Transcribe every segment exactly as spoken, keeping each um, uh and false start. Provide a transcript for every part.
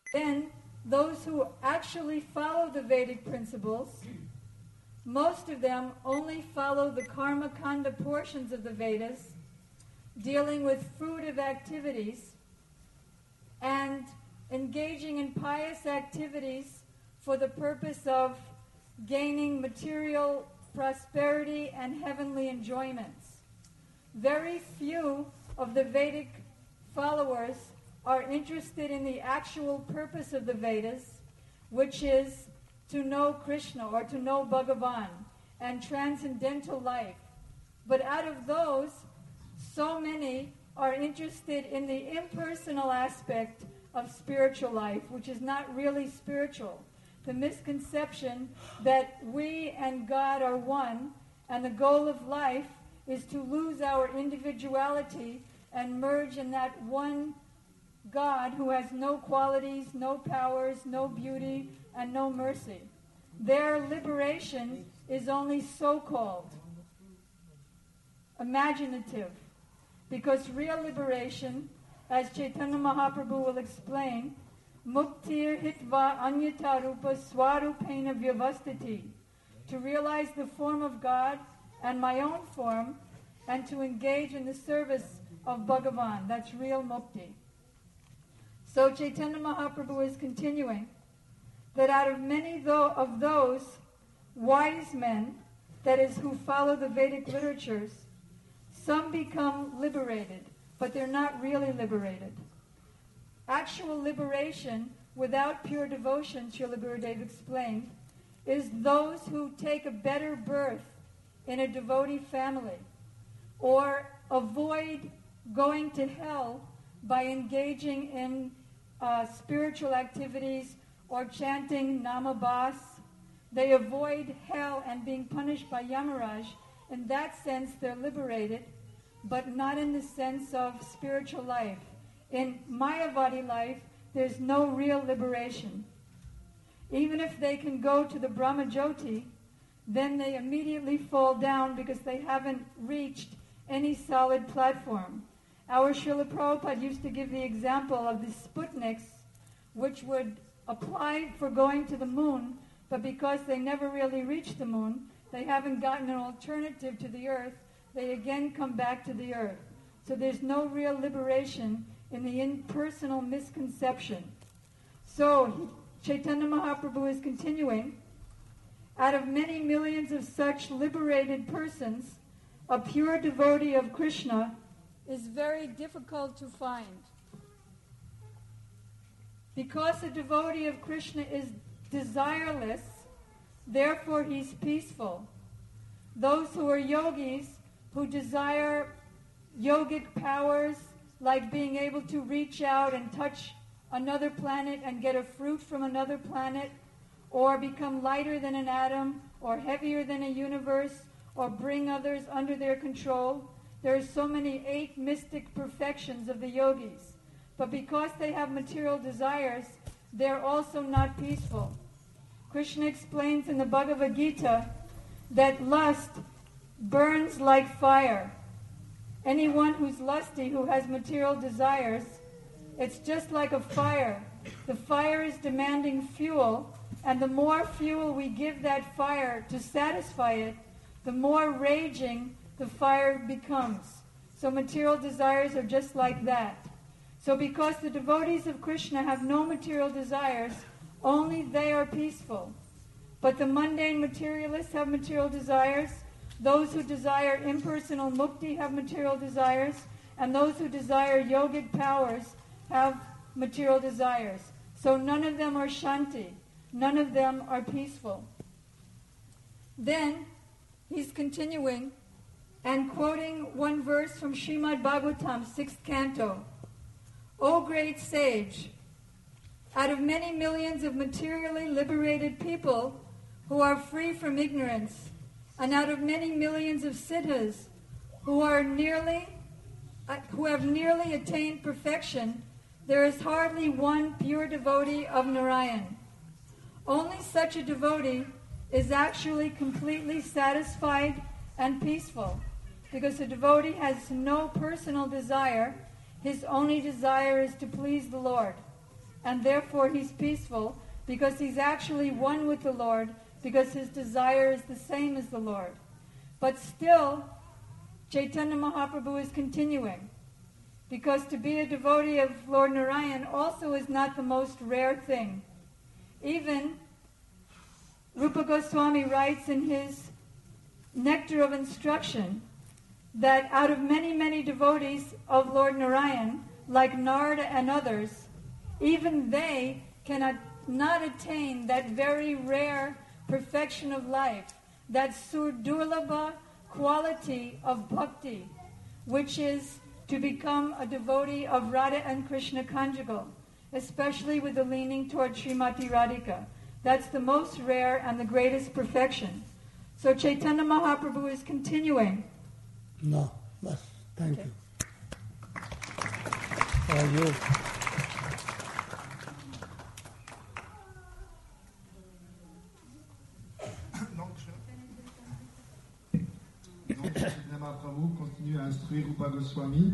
Then, those who actually follow the Vedic principles, most of them only follow the Karma Kanda portions of the Vedas, dealing with fruitive activities and engaging in pious activities for the purpose of gaining material prosperity and heavenly enjoyments. Very few of the Vedic followers are interested in the actual purpose of the Vedas, which is to know Krishna or to know Bhagavan and transcendental life. But out of those, so many are interested in the impersonal aspect of spiritual life, which is not really spiritual. The misconception that we and God are one, and the goal of life is to lose our individuality and merge in that one God who has no qualities, no powers, no beauty, and no mercy. Their liberation is only so-called, imaginative, because real liberation, as Chaitanya Mahaprabhu will explain, muktir hitva anyata rupa swarupena vyavastiti, to realize the form of God and my own form, and to engage in the service of Bhagavan. That's real mukti. So Chaitanya Mahaprabhu is continuing that out of many tho- of those wise men, that is, who follow the Vedic literatures, some become liberated, but they're not really liberated. Actual liberation without pure devotion, Srila Gurudev explained, is those who take a better birth in a devotee family or avoid going to hell by engaging in uh, spiritual activities or chanting Namabas. They avoid hell and being punished by Yamaraj. In that sense, they're liberated, but not in the sense of spiritual life. In Mayavadi life, there's no real liberation. Even if they can go to the Brahmajyoti, then they immediately fall down because they haven't reached any solid platform. Our Srila Prabhupada used to give the example of the Sputniks, which would apply for going to the moon, but because they never really reached the moon, they haven't gotten an alternative to the earth, they again come back to the earth. So there's no real liberation in the impersonal misconception. So Chaitanya Mahaprabhu is continuing, out of many millions of such liberated persons, a pure devotee of Krishna is very difficult to find. Because a devotee of Krishna is desireless, therefore he's peaceful. Those who are yogis, who desire yogic powers, like being able to reach out and touch another planet and get a fruit from another planet, or become lighter than an atom, or heavier than a universe, or bring others under their control. There are so many eight mystic perfections of the yogis. But because they have material desires, they're also not peaceful. Krishna explains in the Bhagavad Gita that lust burns like fire. Anyone who's lusty, who has material desires, it's just like a fire. The fire is demanding fuel, and the more fuel we give that fire to satisfy it, the more raging the fire becomes. So material desires are just like that. So because the devotees of Krishna have no material desires, only they are peaceful. But the mundane materialists have material desires. Those who desire impersonal mukti have material desires. And those who desire yogic powers have material desires. So none of them are shanti. None of them are peaceful. Then he's continuing and quoting one verse from Srimad Bhagavatam, sixth canto. O great sage, out of many millions of materially liberated people who are free from ignorance, and out of many millions of siddhas who are nearly, uh, who have nearly attained perfection, there is hardly one pure devotee of Narayan. Only such a devotee is actually completely satisfied and peaceful, because a devotee has no personal desire. His only desire is to please the Lord. and therefore he's peaceful, because he's actually one with the Lord, because his desire is the same as the Lord. But still, Chaitanya Mahaprabhu is continuing, because to be a devotee of Lord Narayan also is not the most rare thing. Even Rupa Goswami writes in his Nectar of Instruction that out of many, many devotees of Lord Narayan, like Narada and others, even they cannot not attain that very rare perfection of life, that surdurlabha quality of bhakti, which is to become a devotee of Radha and Krishna conjugal, especially with the leaning toward Srimati Radhika. That's the most rare and the greatest perfection. So Chaitanya Mahaprabhu is continuing. No, but thank Okay. you. For you. Donc, je... Donc, Chaitanya Mahaprabhu continue à instruire Rupa Goswami.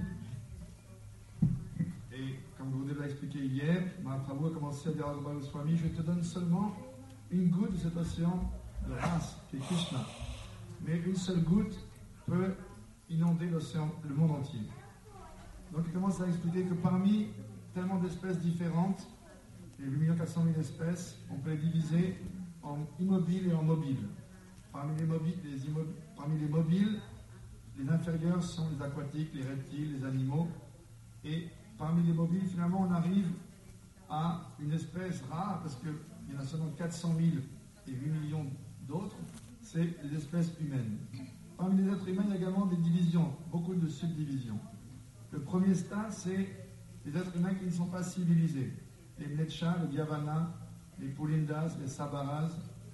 Et comme Gurudev l'a expliqué hier, Mahaprabhu a commencé à dire à Rupa Goswami, je te donne seulement une goutte de cet océan de race, qui est Krishna. Mais une seule goutte peut inonder l'océan, le monde entier. Donc il commence à expliquer que parmi tellement d'espèces différentes, les huit millions quatre cent mille espèces, on peut les diviser en immobiles et en mobiles. Parmi les mobiles, les immo- parmi les mobiles, les inférieurs sont les aquatiques, les reptiles, les animaux. Et parmi les mobiles, finalement, on arrive à une espèce rare, parce qu'il y en a seulement quatre cent mille et huit millions d'autres, c'est les espèces humaines. Parmi les êtres humains, il y a également des divisions, beaucoup de subdivisions. Le premier stade, c'est les êtres humains qui ne sont pas civilisés. Les Mleccha, les Gyavana, les Pulindas, les Sabaras.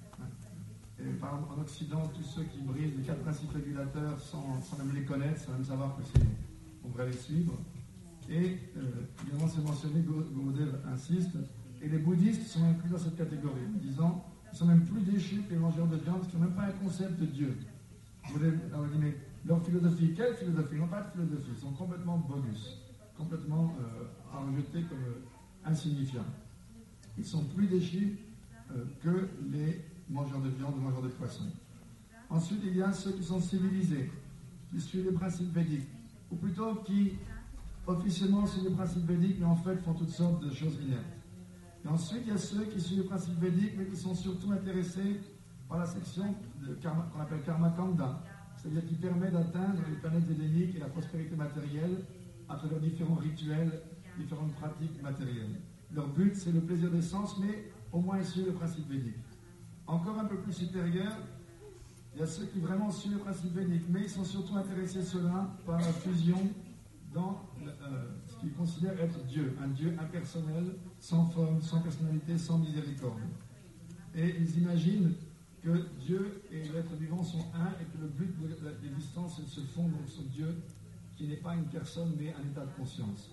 Et par exemple, en Occident, tous ceux qui brisent les quatre principes régulateurs sans, sans même les connaître, sans même savoir que c'est, on devrait les suivre. Et euh, évidemment, c'est mentionné, Gurudev insiste, et les bouddhistes sont inclus dans cette catégorie, en disant qu'ils sont même plus déchus que les mangeurs de viande, qui n'ont même pas un concept de Dieu. Gurudev leur dit, mais leur philosophie, quelle philosophie? Ils n'ont pas de philosophie, ils sont complètement bogus, complètement euh, rejetés comme euh, insignifiants. Ils sont plus déchus euh, que les mangeurs de viande ou mangeurs de poisson. Ensuite, il y a ceux qui sont civilisés, qui suivent les principes védiques, ou plutôt qui officiellement suivent les principes védiques, mais en fait font toutes sortes de choses inertes. Et ensuite, il y a ceux qui suivent les principes védiques, mais qui sont surtout intéressés par la section de karma, qu'on appelle Karma Kanda, c'est-à-dire qui permet d'atteindre les planètes édéniques et la prospérité matérielle à travers différents rituels, différentes pratiques matérielles. Leur but, c'est le plaisir des sens, mais au moins ils suivent le principe védique. Encore un peu plus supérieur, il y a ceux qui vraiment suivent le principe védique, mais ils sont surtout intéressés cela par la fusion dans euh, ce qu'ils considèrent être Dieu, un Dieu impersonnel, sans forme, sans personnalité, sans miséricorde. Et ils imaginent que Dieu et l'être vivant sont un et que le but de l'existence est de se fondre sur Dieu, qui n'est pas une personne mais un état de conscience.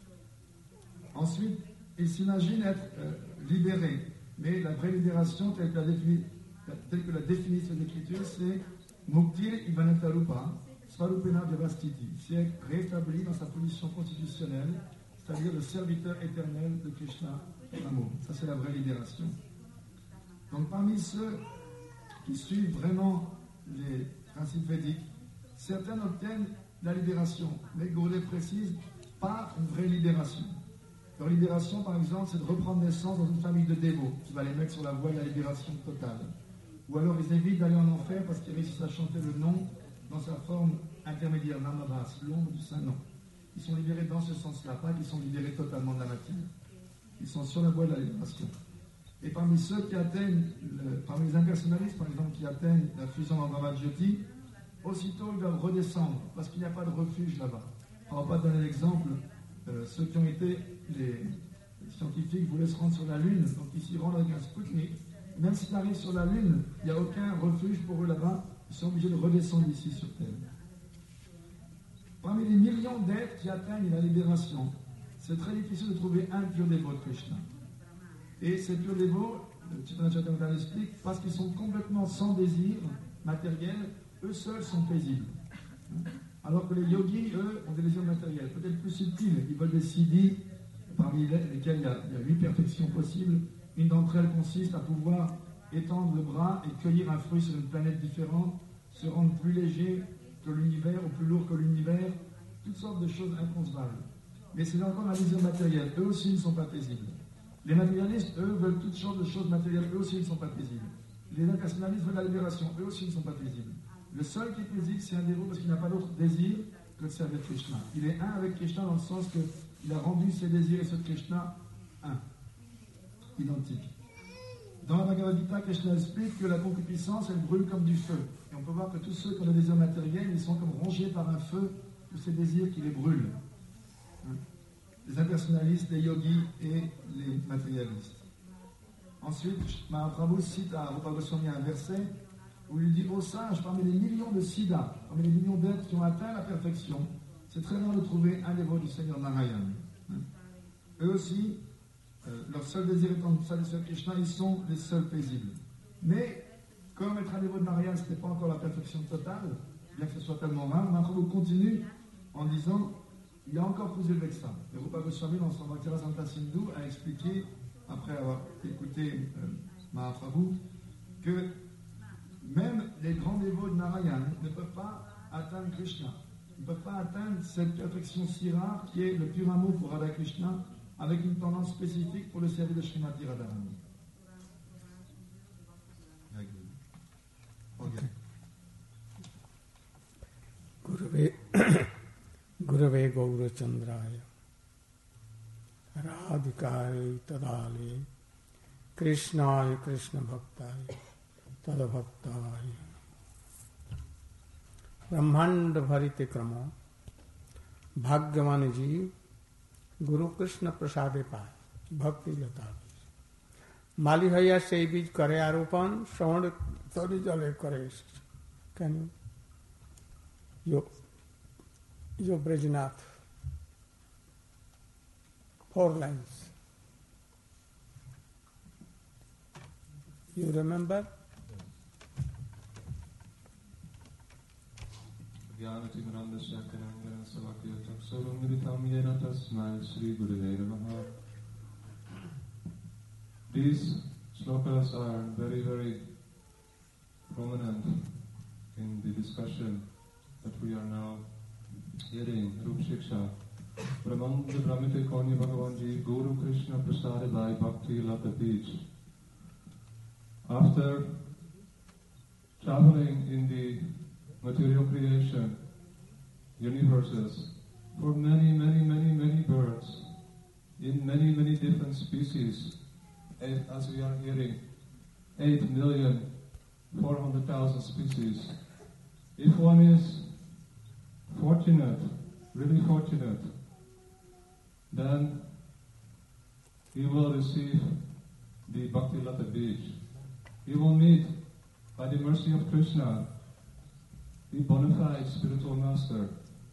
Ensuite, ils s'imaginent être euh, libérés, mais la vraie libération, telle que la, défini, telle que la définissent les Écritures, c'est Muktir Ivanatarupa, Svarupena Vyavastiti, c'est être rétabli dans sa position constitutionnelle, c'est-à-dire le serviteur éternel de Krishna, l'amour. Ça, c'est la vraie libération. Donc, parmi ceux qui suivent vraiment les principes védiques, certains obtiennent la libération, mais Gurudev précise, pas une vraie libération. Leur libération, par exemple, c'est de reprendre naissance dans une famille de dévots, qui va les mettre sur la voie de la libération totale. Ou alors ils évitent d'aller en enfer parce qu'ils réussissent à chanter le nom dans sa forme intermédiaire, Namavas, l'ombre du Saint-Nom. Ils sont libérés dans ce sens-là, pas qu'ils sont libérés totalement de la matière. Ils sont sur la voie de la libération. Et parmi ceux qui atteignent, le, parmi les impersonnalistes, par exemple, qui atteignent la fusion dans Brahmajyoti, aussitôt ils doivent redescendre, parce qu'il n'y a pas de refuge là-bas. On ne va pas donner l'exemple, euh, ceux qui ont été, les, les scientifiques voulaient se rendre sur la Lune, donc ils s'y rendent avec un Sputnik. Même s'ils arrivent sur la Lune, il n'y a aucun refuge pour eux là-bas, ils sont obligés de redescendre ici sur Terre. Parmi les millions d'êtres qui atteignent la libération, c'est très difficile de trouver un pur dévot de Krishna. Et ces purs dévots, Chaitanya Charitamrita l'explique, parce qu'ils sont complètement sans désir matériel, eux seuls sont paisibles. Alors que les yogis, eux, ont des désirs matériels, peut-être plus subtils. Ils veulent des siddhis, parmi parmi lesquelles il y a, il y a huit perfections possibles. Une d'entre elles consiste à pouvoir étendre le bras et cueillir un fruit sur une planète différente, se rendre plus léger que l'univers ou plus lourd que l'univers, toutes sortes de choses inconcevables. Mais c'est encore la vision matérielle, eux aussi ne sont pas paisibles. Les matérialistes, eux, veulent toutes sortes de choses matérielles, eux aussi ne sont pas paisibles. Les impersonnalistes veulent la libération, eux aussi ne sont pas paisibles. Le seul qui est paisible, c'est un dévot parce qu'il n'a pas d'autre désir que de servir Krishna. Il est un avec Krishna dans le sens qu'il a rendu ses désirs et ceux de Krishna un, identiques. Dans la Bhagavad Gita, Krishna explique que la concupiscence, elle brûle comme du feu. Et on peut voir que tous ceux qui ont des désirs matériels, ils sont comme rongés par un feu, tous ces désirs qui les brûlent. Les impersonnalistes, les yogis et les matérialistes. Ensuite, Mahaprabhu cite à Rupa Goswami un verset où il dit « Ô sage, parmi les millions de siddhas, parmi les millions d'êtres qui ont atteint la perfection, c'est très rare de trouver un dévot du Seigneur Narayan. » Eux aussi, euh, leur seul désir étant de satisfaire Krishna, ils sont les seuls paisibles. Mais, comme être un dévot de Narayan, ce n'était pas encore la perfection totale, bien que ce soit tellement rare, Mahaprabhu continue en disant « Il y a encore plus élevé que ça. » Et Rupa Goswami, dans son Bhakti-rasanta Sindhu, a expliqué, après avoir écouté euh, Mahaprabhu, que même les grands dévots de Narayan ne peuvent pas atteindre Krishna. Ils ne peuvent pas atteindre cette perfection si rare qui est le pur amour pour Radha Krishna avec une tendance spécifique pour le service de Srimati Radharani. Okay. Gurave, Gurave Gaurachandraya Radhikaya Tadale Krishnaya Krishna Bhaktaya Tadabhaktaya Brahmanda Bharite Kramo Bhagyavan Jeev Guru Krishna Prasade Pai Bhakti Lata Mali Haya Sebij Kare Aropan Shravan Tori Jale Kare. Can you Yo Yo Brajnath four lines. You remember? These slokas are very, very prominent in the discussion that we are now hearing, Rup Shiksha. Brahmanda Brahmite Konya Bhagavanji Guru Krishna Prasade Bhai Bhakti Lata Beach. After traveling in the material creation universes for many, many, many, many birds, in many, many different species, as we are hearing, eight million four hundred thousand species. If one is fortunate, really fortunate, then he will receive the Bhakti Lata Beach. He will meet, by the mercy of Krishna, the bona fide spiritual master.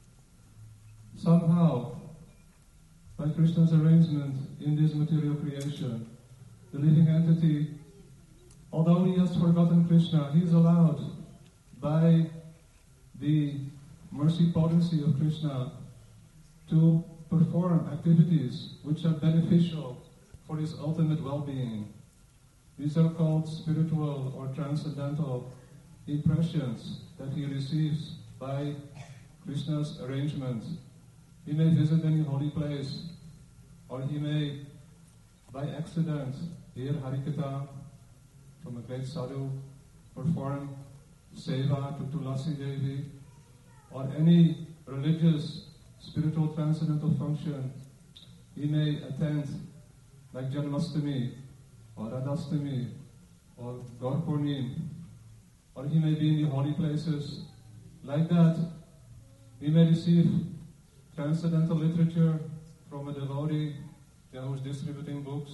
Somehow, by Krishna's arrangement in this material creation, the living entity, although he has forgotten Krishna, he is allowed by the mercy potency of Krishna to perform activities which are beneficial for his ultimate well-being. These are called spiritual or transcendental impressions that he receives by Krishna's arrangement. He may visit any holy place, or he may, by accident, hear Harikatha from a great sadhu, perform seva to Tulasi Devi, or any religious, spiritual, transcendental function. He may attend, like Janmastami, or Radhastami, or Gaur Purnim, or he may be in the holy places. Like that, he may receive transcendental literature from a devotee who is distributing books,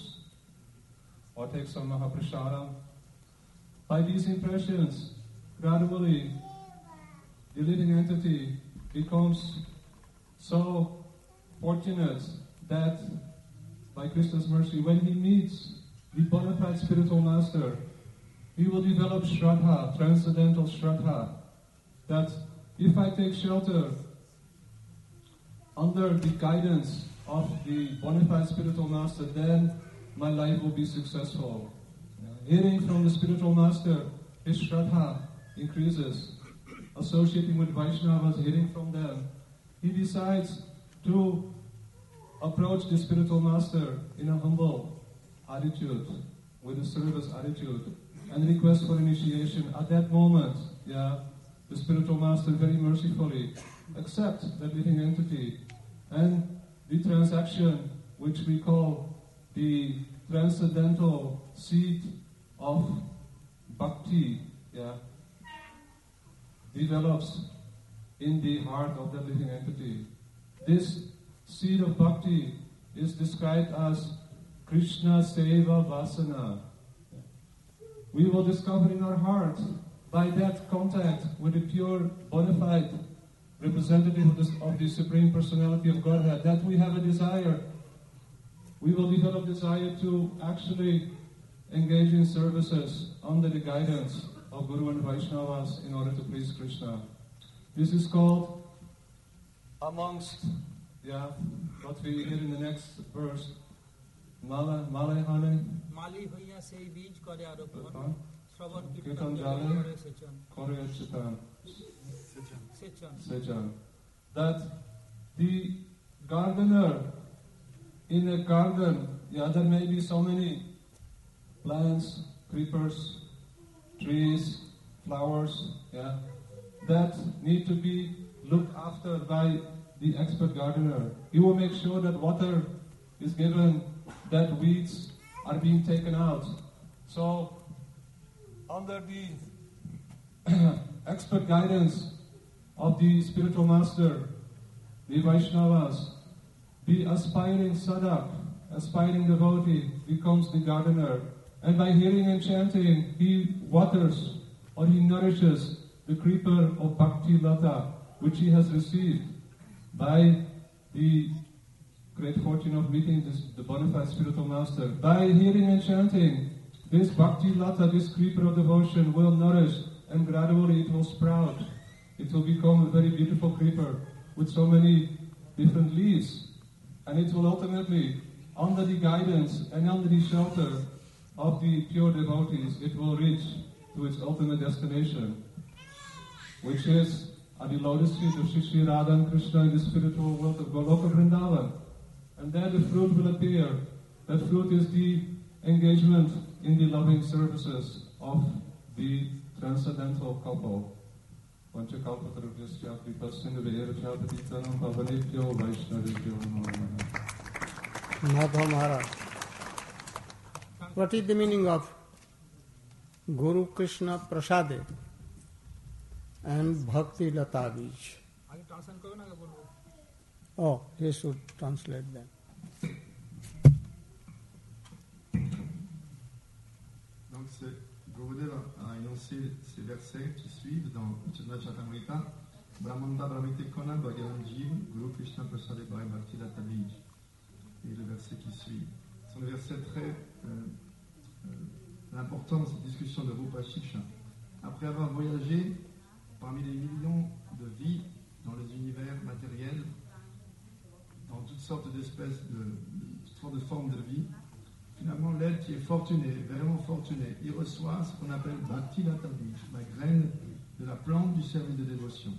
or take some Mahaprasada. By these impressions, gradually, the living entity becomes so fortunate that, by Krishna's mercy, when he meets the bona fide spiritual master, he will develop Shraddha, transcendental Shraddha, that if I take shelter under the guidance of the bona fide spiritual master, then my life will be successful. Hearing from the spiritual master, his shraddha increases. Associating with Vaishnavas, hearing from them, he decides to approach the spiritual master in a humble attitude, with a service attitude, and request for initiation. At that moment, yeah, the spiritual master very mercifully accepts that living entity, and the transaction, which we call the transcendental seed of bhakti, yeah, develops in the heart of the living entity. This seed of bhakti is described as Krishna Seva Vasana. We will discover in our heart, by that contact with the pure, bona fide representative of the, of the Supreme Personality of Godhead, that we have a desire. We will develop desire to actually engage in services under the guidance of Guru and Vaishnavas in order to please Krishna. This is called, amongst, yeah, what we hear in the next verse, Mala, Mala Hane, Mali hoya sei bij kore aropon, Huh? Shravan Kirtan Kirtan Jale, kore sechan. Kore Chitan, Sechan. Sechan. That the gardener in a garden, yeah, there may be so many plants, creepers, trees, flowers, yeah, that need to be looked after by the expert gardener. He will make sure that water is given, that weeds are being taken out. So, under the expert guidance of the spiritual master, the Vaishnavas, the aspiring sadhak, aspiring devotee becomes the gardener. And by hearing and chanting, he waters or he nourishes the creeper of Bhakti Lata, which he has received by the great fortune of meeting this, the bona fide spiritual master. By hearing and chanting, this Bhakti Lata, this creeper of devotion, will nourish, and gradually it will sprout. It will become a very beautiful creeper with so many different leaves. And it will ultimately, under the guidance and under the shelter of the pure devotees, it will reach to its ultimate destination, which is at the lotus feet of Shri Shri Radha and Krishna in the spiritual world of Goloka Vrindavan. And there the fruit will appear. That fruit is the engagement in the loving services of the transcendental couple. Vanchakalpatarubhyasya kripasya vayarachapatitanam pavanebhyo vaishnavebhyo namo namaha. Madhav Maharaj, what is the meaning of Guru Krishna Prasade and Bhakti Lata Bij? আগে translate করবে না আগে বলবো? Oh, he should translate them. Donc, c'est, Gurudev a énoncé ces versets qui suivent dans Chaitanya Charitamrita, Brahmanda Brahmite Kona Bhagavan Jiv, Guru Krishna Prasade Bhai Bhakti Lata Bij. Et le verset qui suit. Ce sont des versets très euh, euh, importants dans cette discussion de Rupa Shiksha. Après avoir voyagé parmi les millions de vies dans les univers matériels, dans toutes sortes d'espèces, de, de toutes sortes de formes de vie, finalement l'être qui est fortuné, vraiment fortuné, il reçoit ce qu'on appelle Bhakti Lata Bij, la graine de la plante du service de dévotion.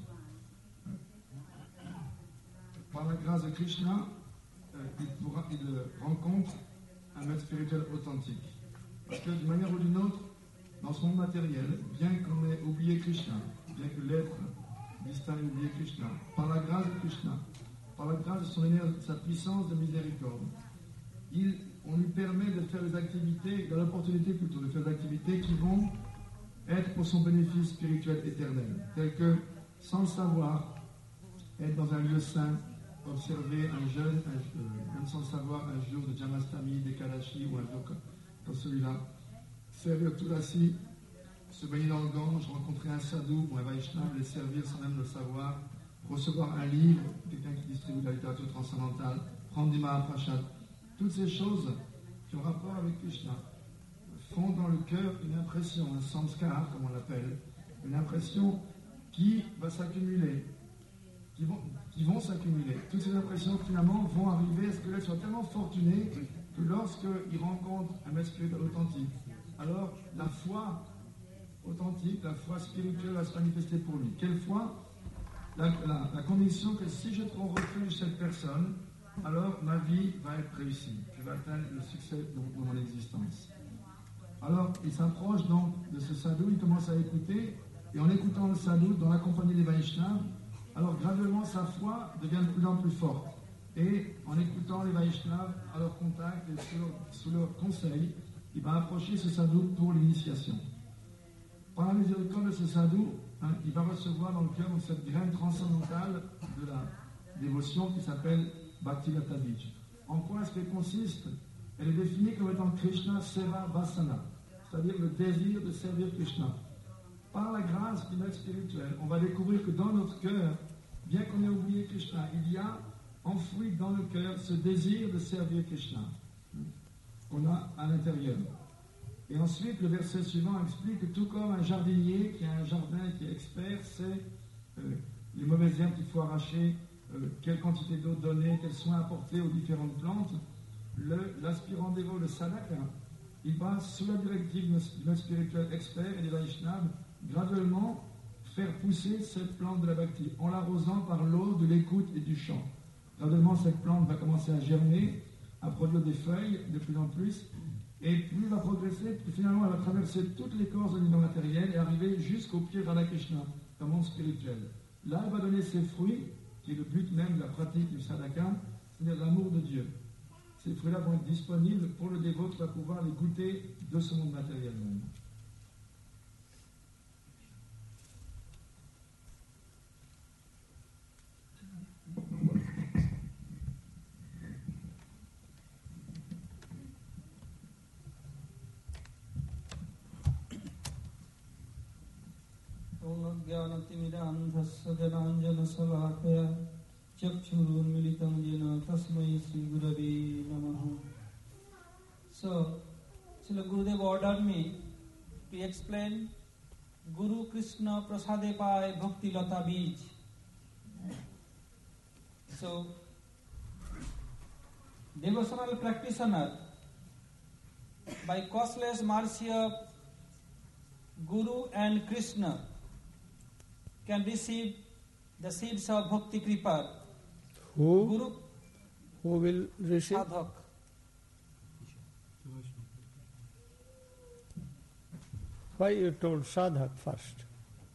Par la grâce de Krishna, il, pourra, il rencontre un maître spirituel authentique. Parce que d'une manière ou d'une autre, dans ce monde matériel, bien qu'on ait oublié Krishna, bien que l'être distinct ait oublié Krishna, par la grâce de Krishna, par la grâce de son énergie, de sa puissance de miséricorde, il, on lui permet de faire des activités, de l'opportunité plutôt, de faire des activités qui vont être pour son bénéfice spirituel éternel, telles que, sans le savoir, être dans un lieu saint, observer un jeûne, un, même sans le savoir, un jour de Jamastami, des Kalashi ou un jour comme, comme celui-là, servir tout assis, se baigner dans le Gange, rencontrer un sadhu ou un Vaishnava, les servir sans même le savoir, recevoir un livre, quelqu'un qui distribue de la littérature transcendantale, prendre du Mahaprasad. Toutes ces choses qui ont rapport avec Krishna font dans le cœur une impression, un samskar, comme on l'appelle, une impression qui va s'accumuler qui vont, qui vont s'accumuler. Toutes ces impressions finalement vont arriver à ce que l'être soit tellement fortuné que lorsqu'il rencontre un maître spirituel authentique, alors la foi authentique, la foi spirituelle va se manifester pour lui. Quelle foi? La, la, la conviction que si je trouve refuge cette personne, alors ma vie va être réussie. Je vais atteindre le succès dans, dans mon existence. Alors, il s'approche donc de ce sadhu, il commence à écouter, et en écoutant le sadhu, dans la compagnie des Vaishnavas, alors graduellement sa foi devient de plus en plus forte. Et en écoutant les Vaishnavas à leur contact et sous leur, sous leur conseil, il va approcher ce sadhu pour l'initiation. Par la miséricorde de ce sadhu, hein, il va recevoir dans le cœur cette graine transcendantale de la dévotion qui s'appelle Bhakti-Lata Bij. En quoi est-ce qu'elle consiste? Elle est définie comme étant Krishna Seva Vasana, c'est-à-dire le désir de servir Krishna. Par la grâce du maître spirituel, on va découvrir que dans notre cœur, bien qu'on ait oublié Krishna, il y a enfoui dans le cœur ce désir de servir Krishna qu'on a à l'intérieur. Et ensuite, le verset suivant explique que tout comme un jardinier qui a un jardin et qui est expert sait euh, les mauvaises herbes qu'il faut arracher, euh, quelle quantité d'eau donner, quels soins apporter aux différentes plantes, le, l'aspirant dévot, le sadhaka, il va, sous la directive de notre spirituel expert et des Vaishnavas, graduellement faire pousser cette plante de la bhakti, en l'arrosant par l'eau de l'écoute et du chant. Graduellement, cette plante va commencer à germer, à produire des feuilles de plus en plus, et plus elle va progresser, plus finalement elle va traverser toutes les corps de l'univers matériel et arriver jusqu'au pied de Radha Krishna, dans le monde spirituel. Là, elle va donner ses fruits, qui est le but même de la pratique du sadhaka, c'est-à-dire l'amour de Dieu. Ces fruits-là vont être disponibles pour le dévot qui va pouvoir les goûter de ce monde matériel même. ज्ञानतिमिरान्धस्य जनाञ्जनशलाकया चक्षुरुन्मीलितं येन तस्मै श्रीगुरवे नमः. So, Srila Gurudev ordered me to explain Guru Krishna Prasade Pai Bhakti Lata Bij. So, devotional practitioner, by causeless mercy of Guru and Krishna, can receive the seeds of Bhakti Kripa. Who? Guru Who will receive? Sadhak. Why you told sadhak first?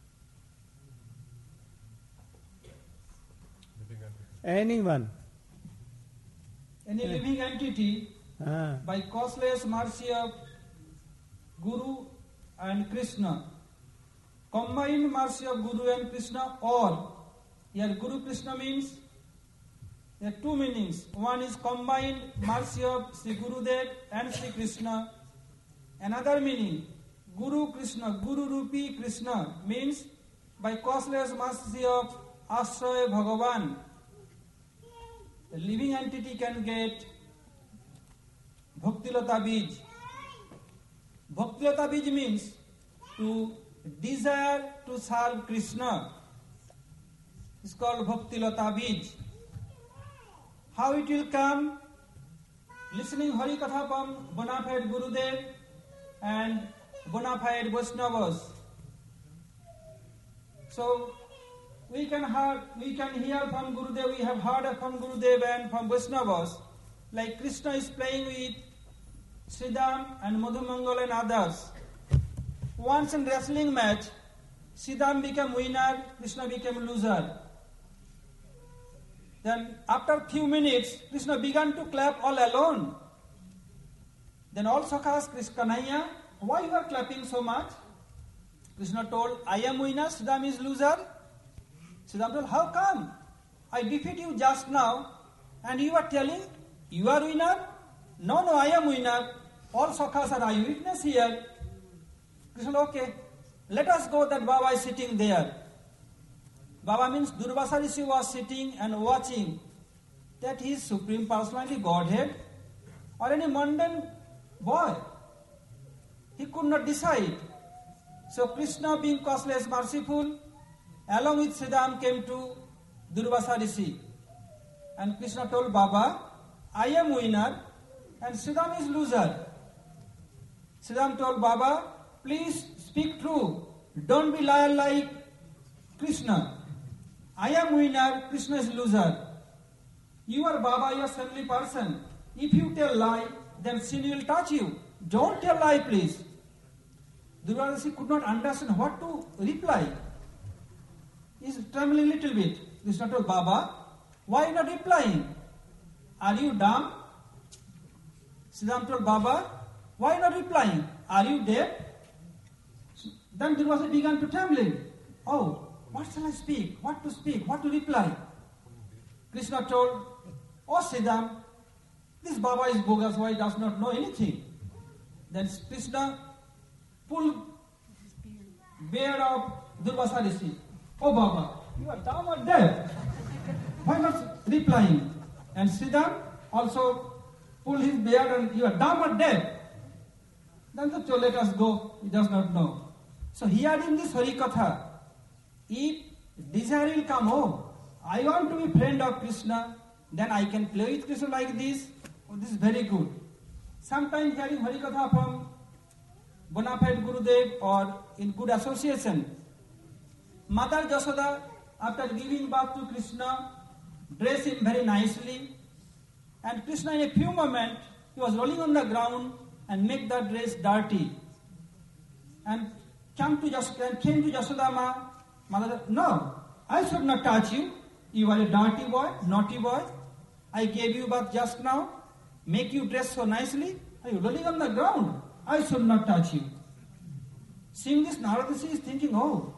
Anyone. Any living entity, Ah. by causeless mercy of Guru and Krishna, combined mercy of Guru and Krishna, or here Guru Krishna means there are two meanings. One is combined mercy of Sri Gurudev and Sri Krishna. Another meaning, Guru Krishna, Guru Rupi Krishna, means by causeless mercy of Ashraya Bhagavan, the living entity can get Bhakti Lata Bij. Bhakti Lata Bij means to desire to serve Krishna. It's called Bhakti Lata Bij. How it will come? Listening Hari Katha from bona fide Gurudev and bona fide Vaishnavas. So we can hear, we can hear from Gurudev, we have heard from Gurudev and from Vaishnavas, like Krishna is playing with Sridham and Madhumangal and others. Once in wrestling match, Sridham became winner, Krishna became loser. Then after few minutes, Krishna began to clap all alone. Then all Sakhas, Kanhaiya, why you are clapping so much? Krishna told, I am winner, Sridham is loser. Sridham told, how come? I defeat you just now, and you are telling, you are winner? No, no, I am winner. All Sakhas are eyewitness here. Krishna said, okay, let us go that Baba is sitting there. Baba means Durvasa Rishi was sitting and watching that he is Supreme Personality Godhead or any mundane boy. He could not decide. So Krishna, being causeless, merciful, along with Sridham came to Durvasa Rishi. And Krishna told Baba, I am winner and Sridham is loser. Sridham told Baba, please speak true. Don't be liar like Krishna. I am winner, Krishna is loser. You are Baba, you are friendly person. If you tell lie, then sin will touch you. Don't tell lie, please. Durvasa Rishi could not understand what to reply. He is trembling a little bit. Krishna told Baba, why not replying? Are you dumb? Sridham told Baba, why not replying? Are you deaf? Then Durvasa began to trembling. Oh, what shall I speak? What to speak? What to reply? Krishna told, oh Sridham, this Baba is bogus, why he does not know anything? Then Krishna pulled beard of Durvasa Rishi. Oh Baba, you are dumb or deaf? Why not replying? And Sridham also pulled his beard and you are dumb or deaf? Then the told, let us go, he does not know. So hearing this Harikatha, if desire will come, oh, I want to be friend of Krishna, then I can play with Krishna like this. Oh, this is very good. Sometimes hearing Harikatha from bona fide Gurudev or in good association, Mother Jasoda, after giving birth to Krishna, dressed him very nicely, and Krishna in a few moments, he was rolling on the ground and make the dress dirty. And came to, Jas- and came to Jasoda Ma, Mother said, no, I should not touch you. You are a dirty boy, naughty boy. I gave you birth just now, make you dress so nicely. Are you rolling on the ground? I should not touch you. Seeing this, Narada Rishi is thinking, oh,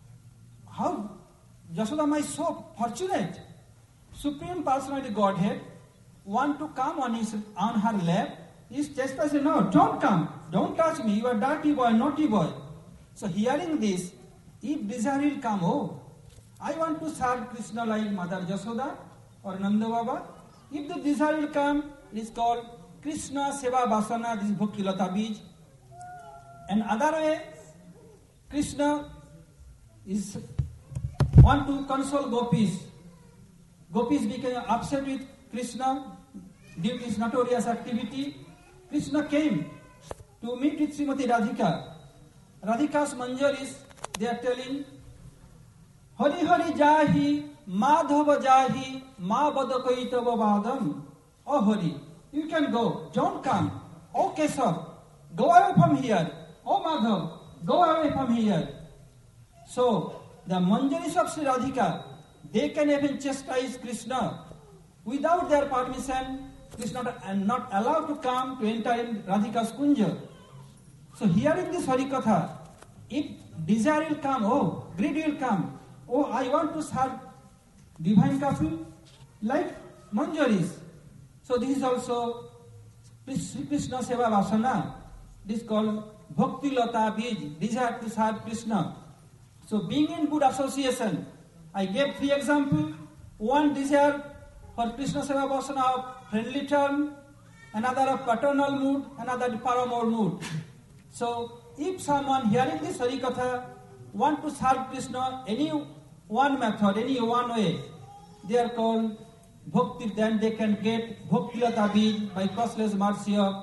how Jasodama is so fortunate. Supreme Personality Godhead want to come on his on her lap. His chastity says, no, don't come, don't touch me, you are dirty boy, naughty boy. So hearing this, if desire will come, oh, I want to serve Krishna like Mother Jasoda or Nanda Baba. If the desire will come, it is called Krishna Seva Vasana, this is Bhakti Lata Bij. And other way, Krishna is want to console gopis. Gopis became upset with Krishna due to his notorious activity. Krishna came to meet with Srimati Radhika. Radhika's manjaris, they are telling, Hari Hari Jahi, Madhava Jahi, Ma Badakaitava Vadam. Oh Hari, you can go, don't come. Oh Keshav, go away from here. Oh Madhav, go away from here. So, the manjaris of Sri Radhika, they can even chastise Krishna. Without their permission, Krishna is not allowed to come to enter in Radhika's kunja. So hearing this Harikatha, if desire will come, oh, greed will come, oh, I want to serve divine couple like manjaris. So this is also Krishna Seva Vasana. This is called Bhakti Lata Bij, desire to serve Krishna. So being in good association, I gave three examples. One desire for Krishna Seva Vasana of friendly term, another of paternal mood, another of paramore mood. So if someone hearing this Harikatha want to serve Krishna any one method, any one way, they are called Bhakti, then they can get Bhakti Lata Bij by costless mercy of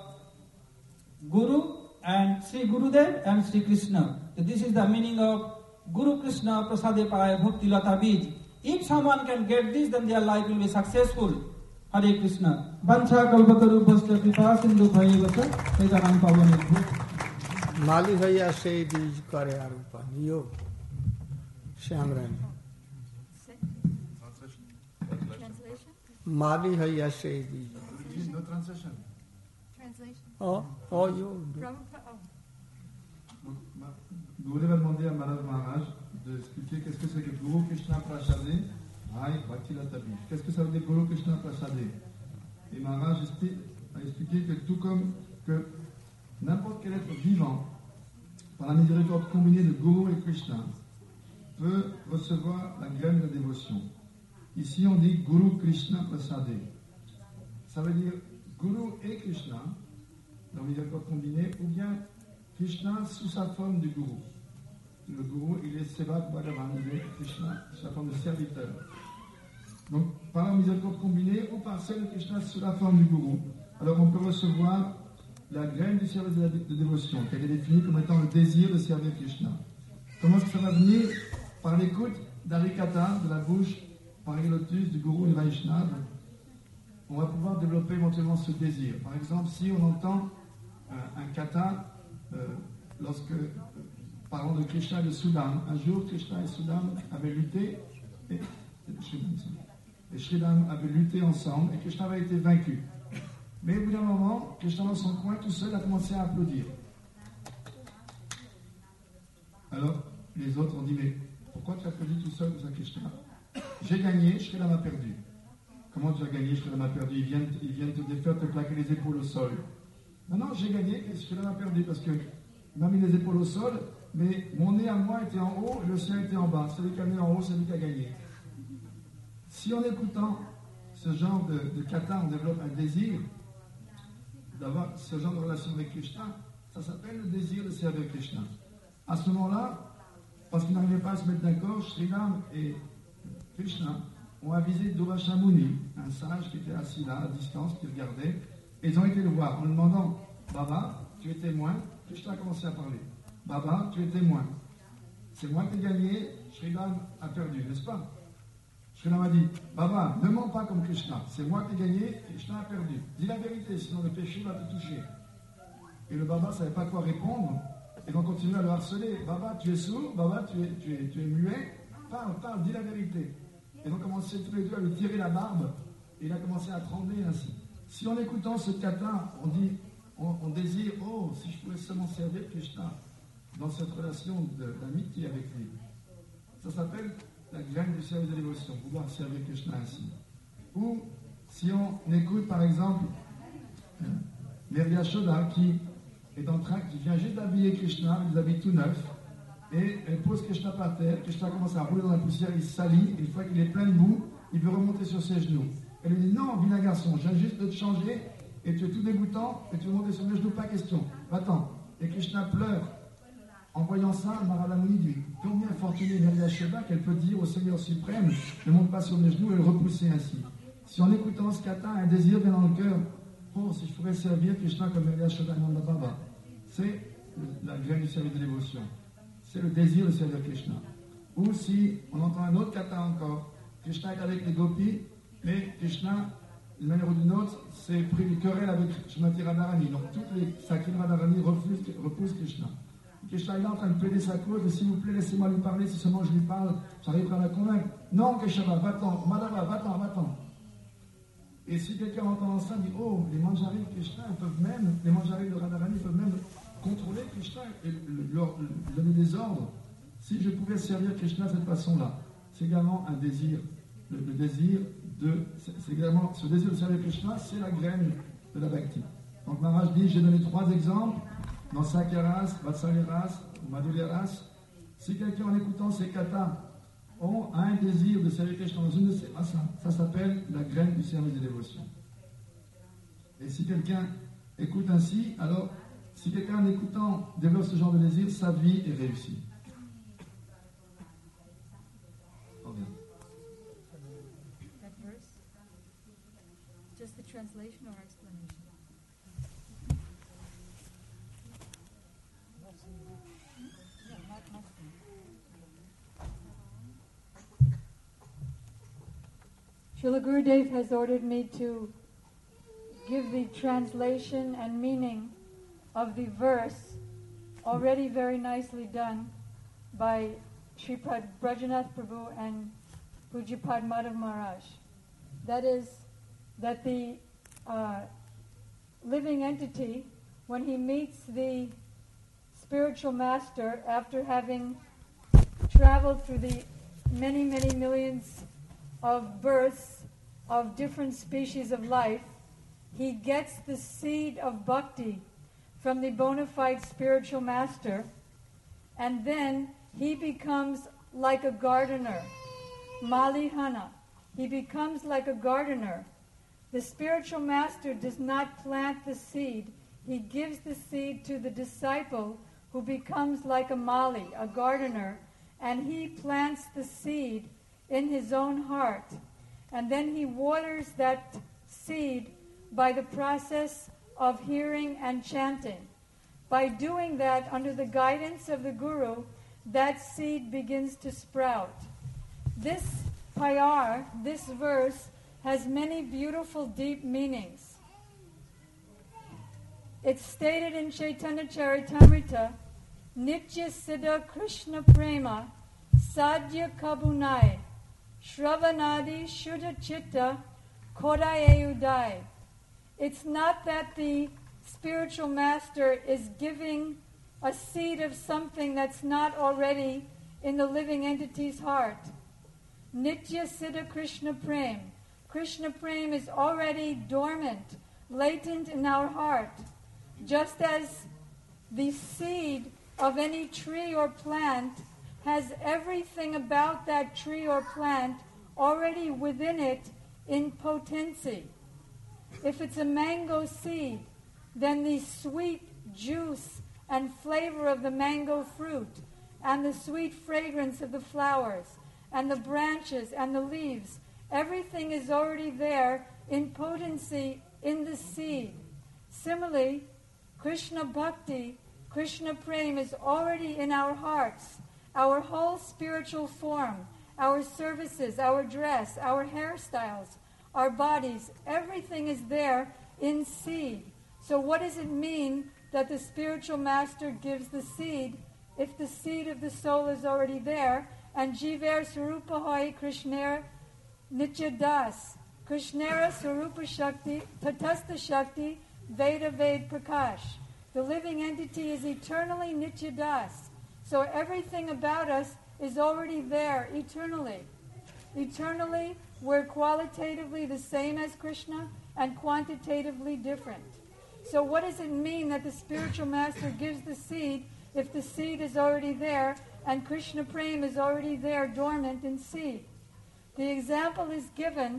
Guru and Sri Gurudev and Sri Krishna. So this is the meaning of Guru Krishna Prasade Paraya Bhakti Lata Bij. If someone can get this, then their life will be successful. Hare Krishna. Vancha kalpataru bhasya kripa sindhu bhayavata vedanam pavanibhu. माली भैया से बीज करे आरूपा नियो Shyam Rani Translation? माली भैया से बीज Please, no translation. Translation. oh oh you do. Prabhupada. Oh. Gurudev a demandé à Madame Maharaj de expliquer qu'est-ce que c'est que Guru Krishna Prasade Rai Bhakti Lata Bij. Qu'est-ce que ça veut dire Guru Krishna Prasade? Et Maharaj a expliqué que tout comme que n'importe quel être vivant, par la miséricorde combinée de Guru et Krishna, peut recevoir la graine de dévotion. Ici on dit Guru Krishna Prasade. Ça veut dire Guru et Krishna, dans la miséricorde combinée, ou bien Krishna sous sa forme de Guru. Le Guru, il est Sevat Bhagavan, il est Krishna sous sa forme de serviteur. Donc, par la miséricorde combinée ou par celle de Krishna sous la forme du gourou. Alors, on peut recevoir la graine du service de, la, de dévotion, qui est définie comme étant le désir de servir Krishna. Comment est-ce que ça va venir? Par l'écoute d'Harikatha, de la bouche, par les lotus du gourou et du Vaishnava. On va pouvoir développer éventuellement ce désir. Par exemple, si on entend euh, un kata, euh, lorsque, euh, parlons de Krishna et de Sudam, un jour Krishna et Sudam avaient lutté, et, et Sridham avaient lutté ensemble, et Krishna avait été vaincu. Mais au bout d'un moment, Krishna dans son coin, tout seul, a commencé à applaudir. Alors, les autres ont dit, mais pourquoi tu applaudis tout seul comme ça, Krishna? J'ai gagné, Sridham a perdu. Comment tu as gagné, Sridham a perdu? Ils viennent, ils viennent te défaire, te claquer les épaules au sol. Non, non, j'ai gagné, Sridham a perdu, parce qu'il m'a mis les épaules au sol, mais mon nez à moi était en haut, et le sien était en bas. Celui qui a mis en haut, c'est lui qui a gagné. Si en écoutant ce genre de, de kata, on développe un désir d'avoir ce genre de relation avec Krishna, ça s'appelle le désir de servir Krishna. À ce moment-là, parce qu'ils n'arrivaient pas à se mettre d'accord, Sridham et Krishna ont avisé Durvasa Muni, un sage qui était assis là, à distance, qui regardait, et ils ont été le voir en lui demandant, Baba, tu es témoin. Krishna a commencé à parler. Baba, tu es témoin. C'est moi qui ai gagné, Sridham a perdu, n'est-ce pas? Sridham a dit, Baba, ne mens pas comme Krishna, c'est moi qui ai gagné, Krishna a perdu. Dis la vérité, sinon le péché va te toucher. Et le Baba ne savait pas quoi répondre, et ils ont continué à le harceler. Baba, tu es sourd, Baba, tu es, tu es, tu es muet, parle, parle, dis la vérité. Et ils ont commencé tous les deux à lui tirer la barbe, et il a commencé à trembler ainsi. Si en écoutant ce kata, on dit, on, on désire, oh, si je pouvais seulement servir Krishna dans cette relation d'amitié avec lui, ça s'appelle la graine du service de dévotion, pouvoir servir Krishna ainsi. Ou si on écoute par exemple Mère Yashoda qui est en train, qui vient juste d'habiller Krishna avec des habits tout neufs, et elle pose Krishna par terre, Krishna commence à rouler dans la poussière, il salit, et une fois qu'il est plein de boue, il veut remonter sur ses genoux. Elle lui dit, non, vilain garçon, je viens juste de te changer, et tu es tout dégoûtant, et tu veux monter sur mes genoux, pas question. Va-t'en. Et Krishna pleure. En voyant ça, Narada Muni dit, combien fortunée Mère Yashoda qu'elle peut dire au Seigneur suprême, ne monte pas sur mes genoux et le repousser ainsi. Si en écoutant ce kata, un désir vient dans le cœur, oh, si je pourrais servir Krishna comme Mère Yashoda Nanda Baba, c'est la graine du service de dévotion. C'est le désir de servir Krishna. Ou si on entend un autre kata encore, Krishna est avec les gopis, mais Krishna, d'une manière ou d'une autre, s'est pris du querelle avec Srimati Radharani. Donc toutes les Sakine Radharani refusent, repoussent Krishna. Krishna est là en train de plaider sa cause, et s'il vous plaît, laissez-moi lui parler, si seulement je lui parle, j'arriverai à la convaincre. Non, Keshava, va-t'en, Madhava, va-t'en, va-t'en. Et si quelqu'un entend ça, dit, oh, les manjaris de Krishna, ils peuvent même, les manjaris de Radharani peuvent même contrôler Krishna et leur donner des ordres. Si je pouvais servir Krishna de cette façon-là, c'est également un désir, le, le désir de, c'est également, ce désir de servir Krishna, c'est la graine de la bhakti. Donc Maharaj dit, j'ai donné trois exemples, dans Sakyaras, Vatsalyaras, Madhuryaras. Si quelqu'un en écoutant ces katas ont un désir de servir Krishna dans une de ces asas, ça s'appelle la graine du service de dévotion. Et si quelqu'un écoute ainsi, alors si quelqu'un en écoutant développe ce genre de désir, sa vie est réussie. That verse? Just the translation or explanation? Srila Gurudev has ordered me to give the translation and meaning of the verse, already very nicely done by Sripad Brajanath Prabhu and Pujapad Madhav Maharaj. That is, that the uh, living entity, when he meets the spiritual master after having traveled through the many, many millions of births of different species of life, he gets the seed of bhakti from the bona fide spiritual master, and then he becomes like a gardener, malihana. He becomes like a gardener. The spiritual master does not plant the seed. He gives the seed to the disciple, who becomes like a mali, a gardener, and he plants the seed in his own heart. and then he waters that seed by the process of hearing and chanting. By doing that, under the guidance of the Guru, that seed begins to sprout. This payar, this verse, has many beautiful, deep meanings. It's stated in Chaitanya Charitamrita, Nitya Siddha Krishna Prema Sadhya Kabunai Shravanadi Shuddha Chitta Kodaye Udai. It's not that the spiritual master is giving a seed of something that's not already in the living entity's heart. Nitya Siddha Krishna Prem. Krishna Prem is already dormant, latent in our heart. Just as the seed of any tree or plant has everything about that tree or plant already within it in potency. If it's a mango seed, then the sweet juice and flavor of the mango fruit, and the sweet fragrance of the flowers, and the branches and the leaves, everything is already there in potency in the seed. Similarly, Krishna Bhakti, Krishna Prem is already in our hearts. Our whole spiritual form, our services, our dress, our hairstyles, our bodies, everything is there in seed. So what does it mean that the spiritual master gives the seed if the seed of the soul is already there? And Jiver Sarupa Hoy Krishnera Nitya Das. Krishnera Sarupa Shakti, Tatastha Shakti, Veda Ved Prakash. The living entity is eternally Nitya Das. So everything about us is already there eternally. Eternally, we're qualitatively the same as Krishna and quantitatively different. So what does it mean that the spiritual master gives the seed if the seed is already there and Krishna Prem is already there dormant in seed? The example is given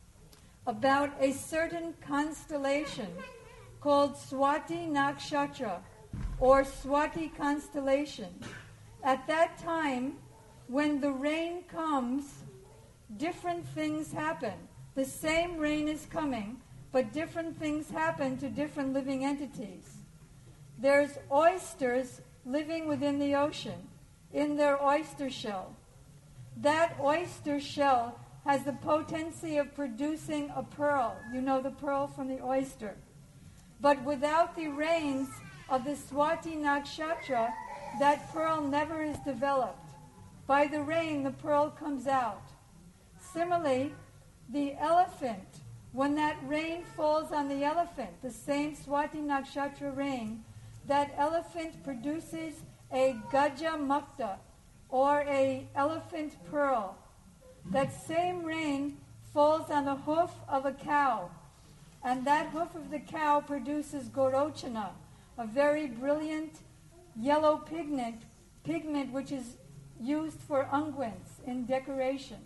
about a certain constellation called Swati Nakshatra, or Swati constellation. At that time, when the rain comes, different things happen. The same rain is coming, but different things happen to different living entities. There's oysters living within the ocean, in their oyster shell. That oyster shell has the potency of producing a pearl. You know the pearl from the oyster. But without the rains of the Swati Nakshatra, that pearl never is developed. By the rain, the pearl comes out. Similarly, the elephant, when that rain falls on the elephant, the same Swati Nakshatra rain, that elephant produces a Gaja Mukta, or a elephant pearl. That same rain falls on the hoof of a cow, and that hoof of the cow produces Gorochana, a very brilliant yellow pigment, pigment which is used for unguents in decoration.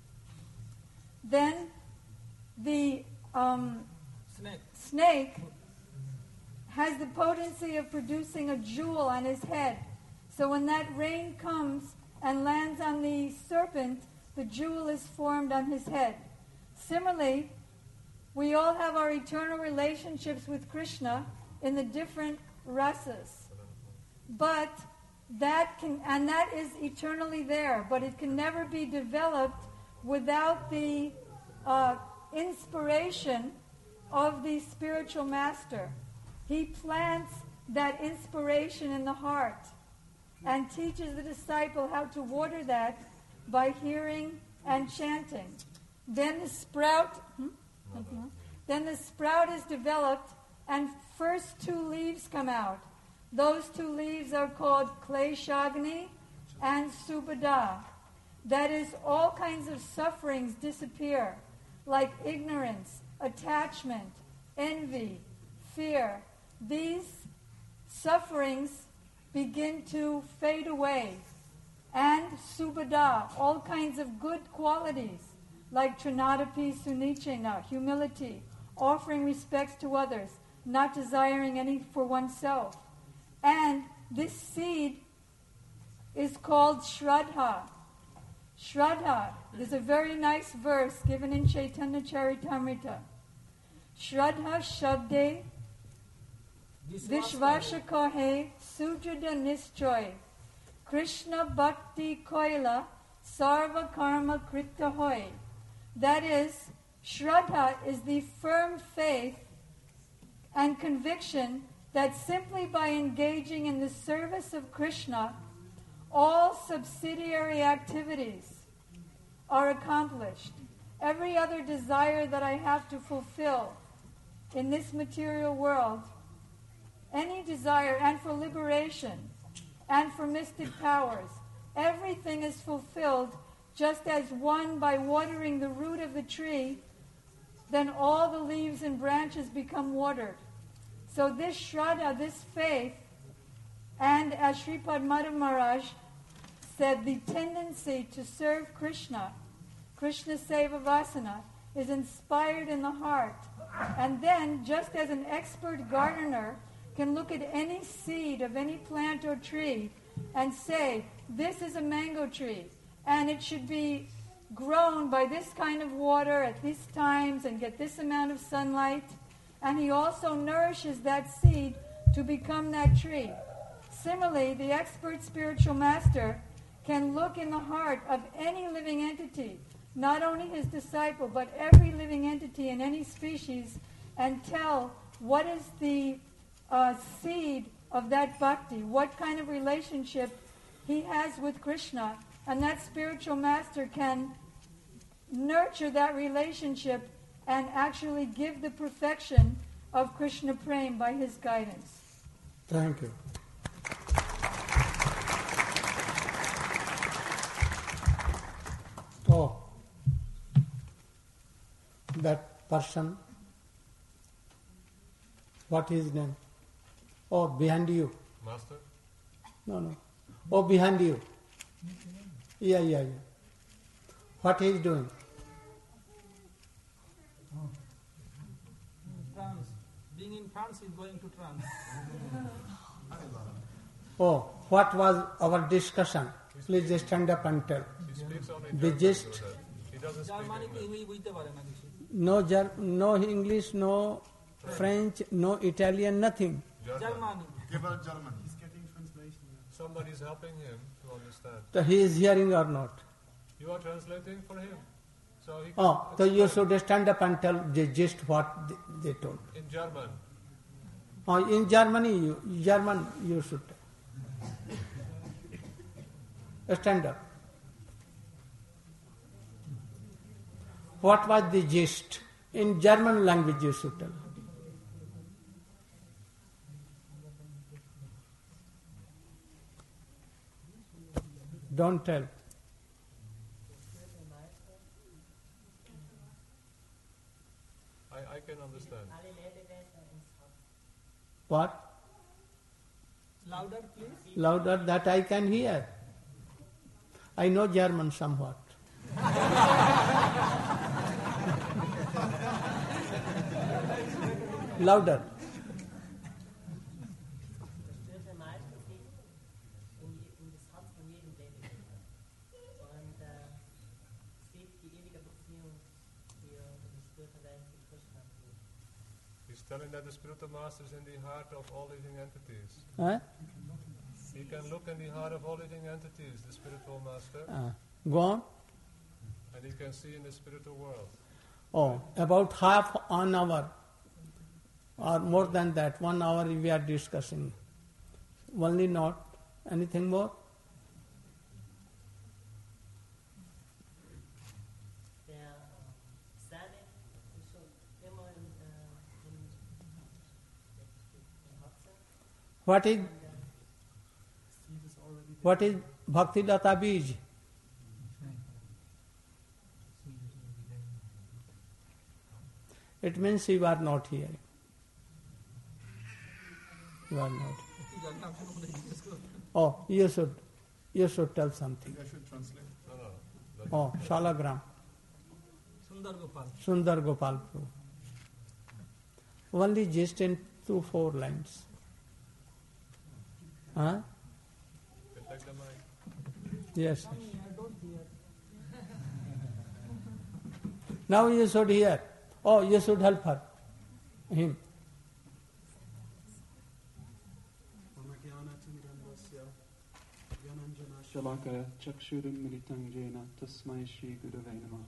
Then the um, Snake. snake has the potency of producing a jewel on his head. So when that rain comes and lands on the serpent, the jewel is formed on his head. Similarly, we all have our eternal relationships with Krishna in the different rasas. But that can, and that is eternally there, but it can never be developed without the uh, inspiration of the spiritual master. He plants that inspiration in the heart and teaches the disciple how to water that by hearing and chanting. Then the sprout, hmm? then the sprout is developed, and first two leaves come out. Those two leaves are called Kleshagni and Subhada. That is, all kinds of sufferings disappear, like ignorance, attachment, envy, fear. These sufferings begin to fade away. And Subhada, all kinds of good qualities, like Trinadapi Sunichena, humility, offering respects to others, not desiring any for oneself. And this seed is called Shraddha. Shraddha, there's a very nice verse given in Chaitanya Charitamrita. Shraddha Shabde Vishvasha Kahe Sujada Nischoy Krishna Bhakti Koila Sarva Karma Krita Hoy. That is, Shraddha is the firm faith and conviction that simply by engaging in the service of Krishna, all subsidiary activities are accomplished. Every other desire that I have to fulfill in this material world, any desire, and for liberation, and for mystic powers, everything is fulfilled just as one by watering the root of the tree, then all the leaves and branches become watered. So this Shraddha, this faith, and as Sripad Madhav Maharaj said, the tendency to serve Krishna, Krishna Seva Vasana, is inspired in the heart. And then, just as an expert gardener can look at any seed of any plant or tree and say, this is a mango tree, and it should be grown by this kind of water at these times and get this amount of sunlight, and he also nourishes that seed to become that tree. Similarly, the expert spiritual master can look in the heart of any living entity, not only his disciple, but every living entity in any species, and tell what is the uh, seed of that bhakti, what kind of relationship he has with Krishna, and that spiritual master can nurture that relationship and actually give the perfection of Krishna Prem by his guidance. Thank you. Oh, that person, what is his name? Oh, behind you. Master? No, no. Oh, behind you. Yeah, yeah, yeah. What he is doing? Trance. Being in trance is going to trance. Oh, what was our discussion? Please just stand up and tell. He speaks only The German, gist. Gurudev. He doesn't speak English. No, Ger- no English, no French, no Italian, nothing. Germany. About German. Somebody is helping him to understand. So he is hearing or not? You are translating for him. So he can Oh, so you explain should stand up and tell the gist what they, they told. in German. Oh, in Germany, you, German you should tell. Stand up. What was the gist? In German language you should tell. Don't tell. I, I can understand. What? Louder, please. Louder that I can hear. I know German somewhat. Louder. He's telling that the spiritual master is in the heart of all living entities. Huh? He can look in the heart of all living entities, the spiritual master, Uh, go on. and he can see in the spiritual world. Oh, about half an hour or more than that, one hour we are discussing. Only not. Anything more? What is what is Bhakti Lata Bij? It means you are not here. You are not. Oh, you should you should tell something. I should translate. No, no. But Oh, Shalagram. Sundar Gopal. Sundar Gopal Prabhu. Only just in two, four lines. Huh? you can take the mic. Yes. Mommy, I don't hear. Now you should hear. Oh, you should help her, him. Shalaka Chakshurum Militam Jena Tasmai Shri Gurave Namah.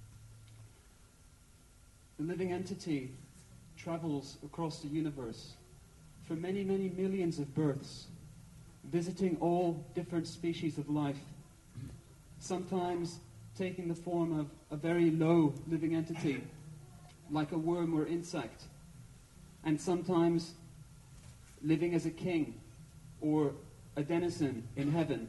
The living entity travels across the universe for many, many millions of births, visiting all different species of life, sometimes taking the form of a very low living entity, like a worm or insect, and sometimes living as a king or a denizen in heaven.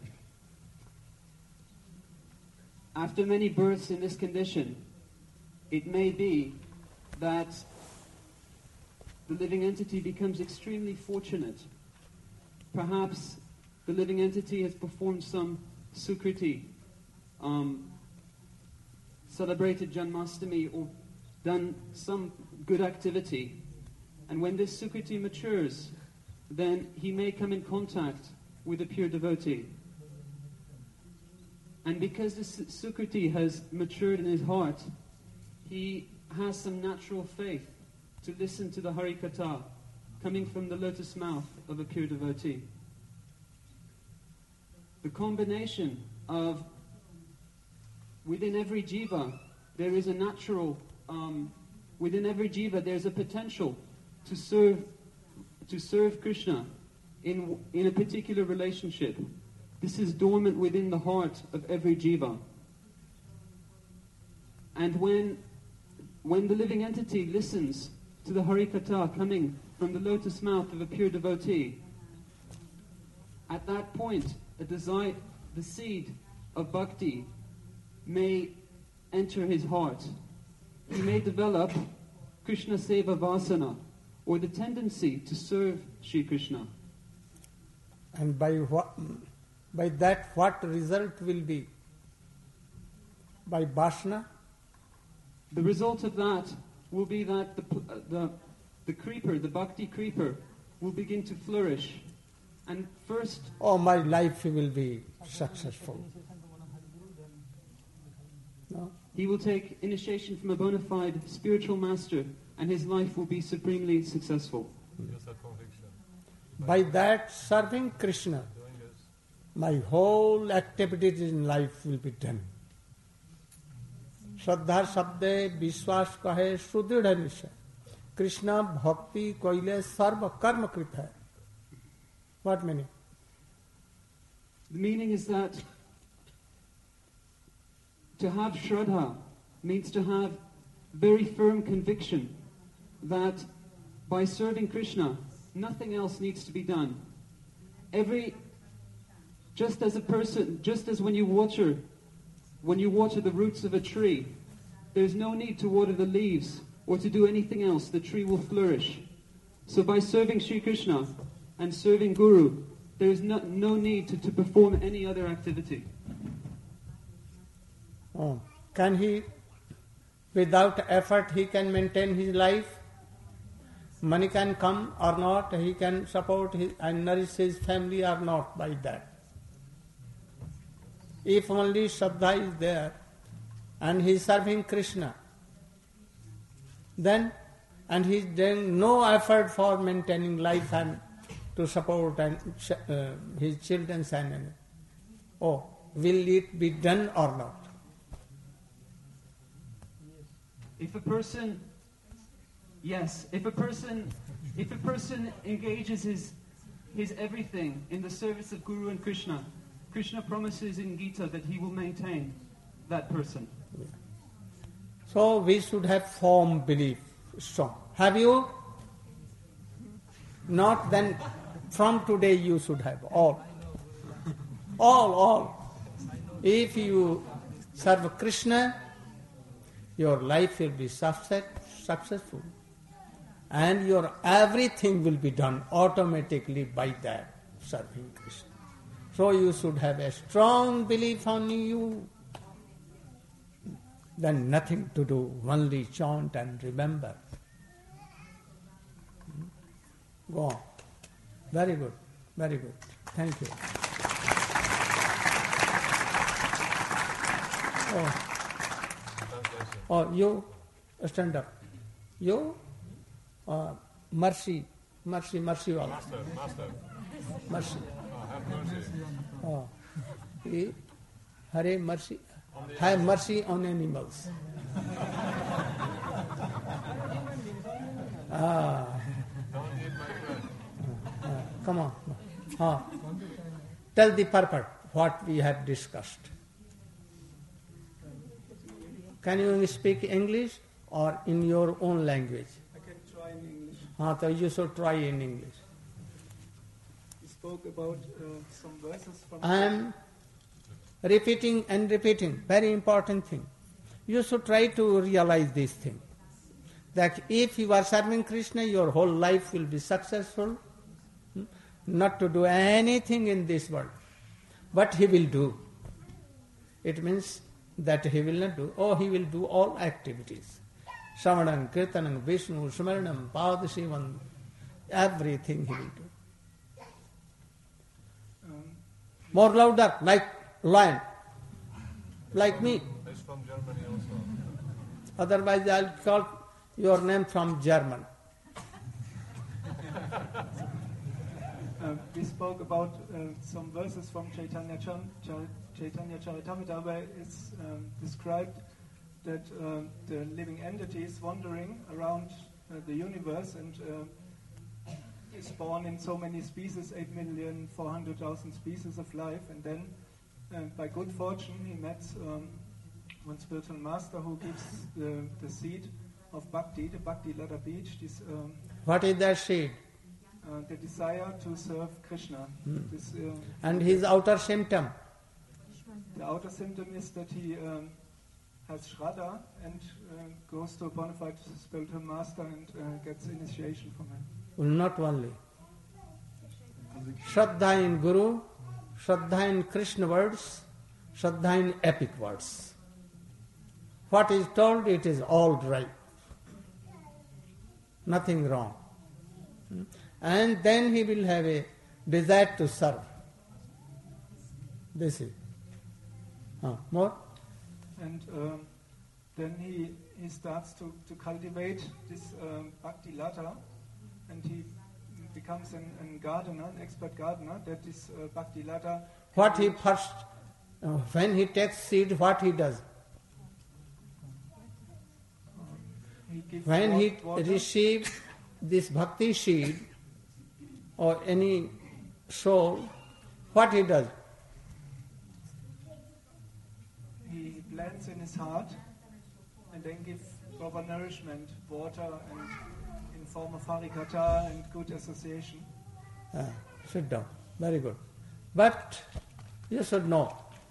After many births in this condition, it may be that the living entity becomes extremely fortunate. Perhaps the living entity has performed some sukriti, um, celebrated Janmashtami, or done some good activity. And when this sukriti matures, then he may come in contact with a pure devotee. And because this sukriti has matured in his heart, he has some natural faith to listen to the Harikatha coming from the lotus mouth of a pure devotee. The combination of, within every jiva, there is a natural, um, within every jiva there is a potential to serve, to serve Krishna in, in a particular relationship. This is dormant within the heart of every jiva. And when, when the living entity listens to the Harikatha coming from the lotus mouth of a pure devotee, at that point, a desire, the seed of bhakti may enter his heart. He may develop Krishna Seva Vasana, or the tendency to serve Sri Krishna. And by what, by that what result will be? By Vasana? The result of that will be that the, the, the creeper, the bhakti creeper, will begin to flourish. And first... Oh, my life will be successful. No? He will take initiation from a bona fide spiritual master, and his life will be supremely successful. Just a conviction. By that, serving Krishna, my whole activities in life will be done. Shraddha Sabde Vishwas Kahe Sudhida Nishay. Krishna Bhakti Koile Sarva Karma Krit hai. What meaning? The meaning is that to have Shraddha means to have very firm conviction that by serving Krishna, nothing else needs to be done. Every, just as a person, just as when you water, when you water the roots of a tree, there's no need to water the leaves or to do anything else. The tree will flourish. So by serving Sri Krishna and serving Guru, there is no, no need to, to perform any other activity. Oh. Can he, without effort, he can maintain his life? Money can come or not, he can support his, and nourish his family or not by that. If only Shraddha is there and he is serving Krishna, then, and he is doing no effort for maintaining life and to support and uh, his children and oh, will it be done or not? If a person, yes, if a person, if a person engages his, his everything in the service of Guru and Krishna, Krishna promises in Gita that he will maintain that person. Yeah. So we should have firm belief, strong. Have you? Not then, from today you should have all. All, all. If you serve Krishna, your life will be success, successful. And your everything will be done automatically by that, serving Krishna. So you should have a strong belief on you. Then nothing to do, only chant and remember. Go on. Very good, very good. Thank you. Oh. Translation. Or you stand up. You, uh, mercy, mercy, mercy wala. Master, master. Mercy. Oh, have mercy. Oh. He, Hare mercy. Have mercy on animals. ah. Don't eat my friend. Uh, come on. Uh, tell the purport, what we have discussed. Can you speak English or in your own language? I can try in English. Uh, so you should try in English. He spoke about uh, some verses from... I am repeating and repeating, very important thing. You should try to realize this thing. That if you are serving Krishna, your whole life will be successful. Not to do anything in this world. But he will do. It means that he will not do. Oh, he will do all activities. Shravanam, Kirtanam, Vishnu, Smaranam, Padashivam, everything he will do. Um, More louder, like lion, like me. He's from Germany also. Otherwise I'll call your name from German. Uh, we spoke about uh, some verses from Chaitanya, Cham- Ch- Chaitanya Charitamrita where it's um, described that uh, the living entity is wandering around uh, the universe and uh, is born in so many species, eight million four hundred thousand species of life, and then uh, by good fortune he met um, one spiritual master who gives the, the seed of Bhakti, the Bhakti Ladder Beach, this um, What is that seed? Uh, the desire to serve Krishna. Hmm. This, uh, And his outer symptom? the outer symptom is that he um, has Shraddha and uh, goes to a bona fide spiritual master and uh, gets initiation from him. Well, not only. Shraddha in Guru, Shraddha in Krishna words, Shraddha in epic words. What is told, it is all right. Nothing wrong. Hmm? And then he will have a desire to serve. This is. Huh. More? And um, then he, he starts to, to cultivate this um, Bhakti Lata, and he becomes an, an gardener, an expert gardener, that is uh, Bhakti Lata. What he first, uh, when he takes seed, what he does? He gives When wa- he water. receives this bhakti seed or any soul, what he does? He plants in his heart and then gives proper nourishment, water, and in form of harikatha and good association. Ah, sit down. Very good. But you should know,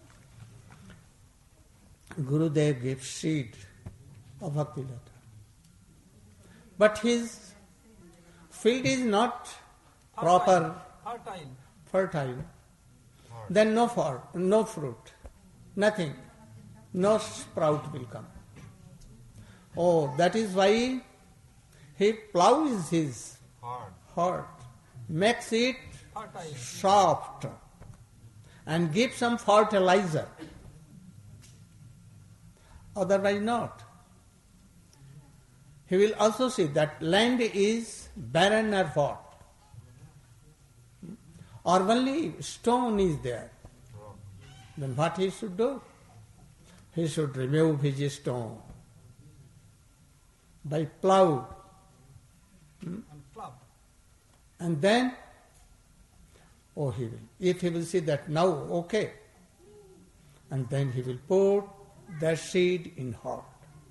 Gurudev gives seed of bhakti lata. But his field is not proper, Fertile. fertile. Then no for, no fruit, nothing, no sprout will come. Oh, that is why he plows his Hard. heart, makes it Fertile. soft, and gives some fertilizer. Otherwise not. He will also see that land is barren or what? Or only stone is there. Then what he should do? He should remove his stone by plough. And club. And then, oh, he will. If he will see that now, okay. And then he will put that seed in heart.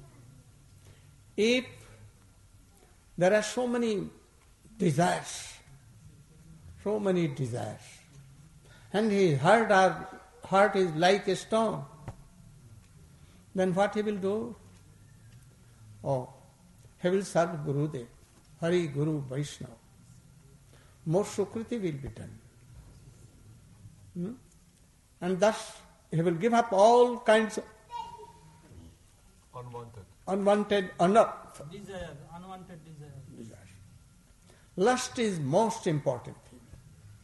If there are so many desires, so many desires, and his heart, are, heart is like a stone, then what he will do? Oh, he will serve Gurudev, Hari Guru Vaishnava. More Sukriti will be done. Hmm? And thus he will give up all kinds of Unwanted. unwanted honor. Desire, unwanted desire. Desires. Lust is most important thing.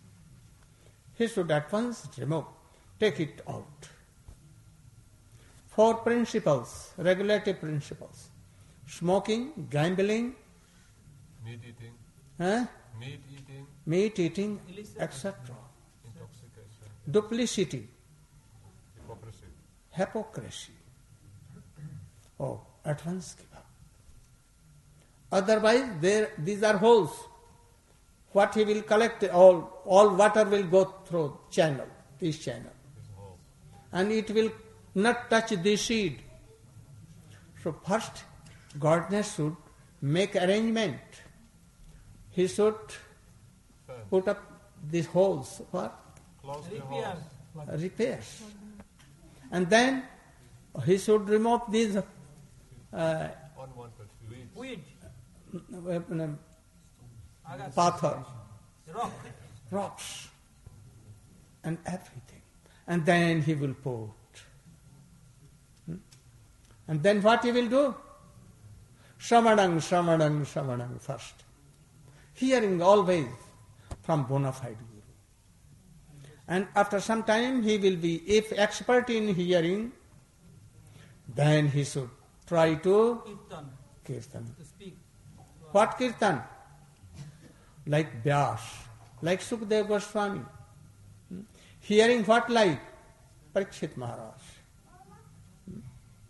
He should at once remove, take it out. four principles, regulative principles. Smoking, gambling, Meat eating, eh? meat eating, meat eating, et cetera. intoxication, Duplicity, hypocrisy. hypocrisy. Oh, at once give up. Otherwise, there these are holes. What he will collect, all, all water will go through channel, this channel. And it will not touch the seed. So first, gardener should make arrangement. He should put up these holes for Close the holes. repairs. And then he should remove these uh, Unwanted weeds. Weed, uh, agas, pathar, rock. rocks, and everything. And then he will put. Hmm? And then what he will do? Shramanang, Shramanang, Shramanang first. Hearing always from bona fide Guru. And after some time he will be, if expert in hearing, then he should try to Kirtan, kirtan. to speak. What kirtan? Like Vyas, like Sukadeva Goswami. Hmm? Hearing what like? Parikshit Maharaj. Hmm?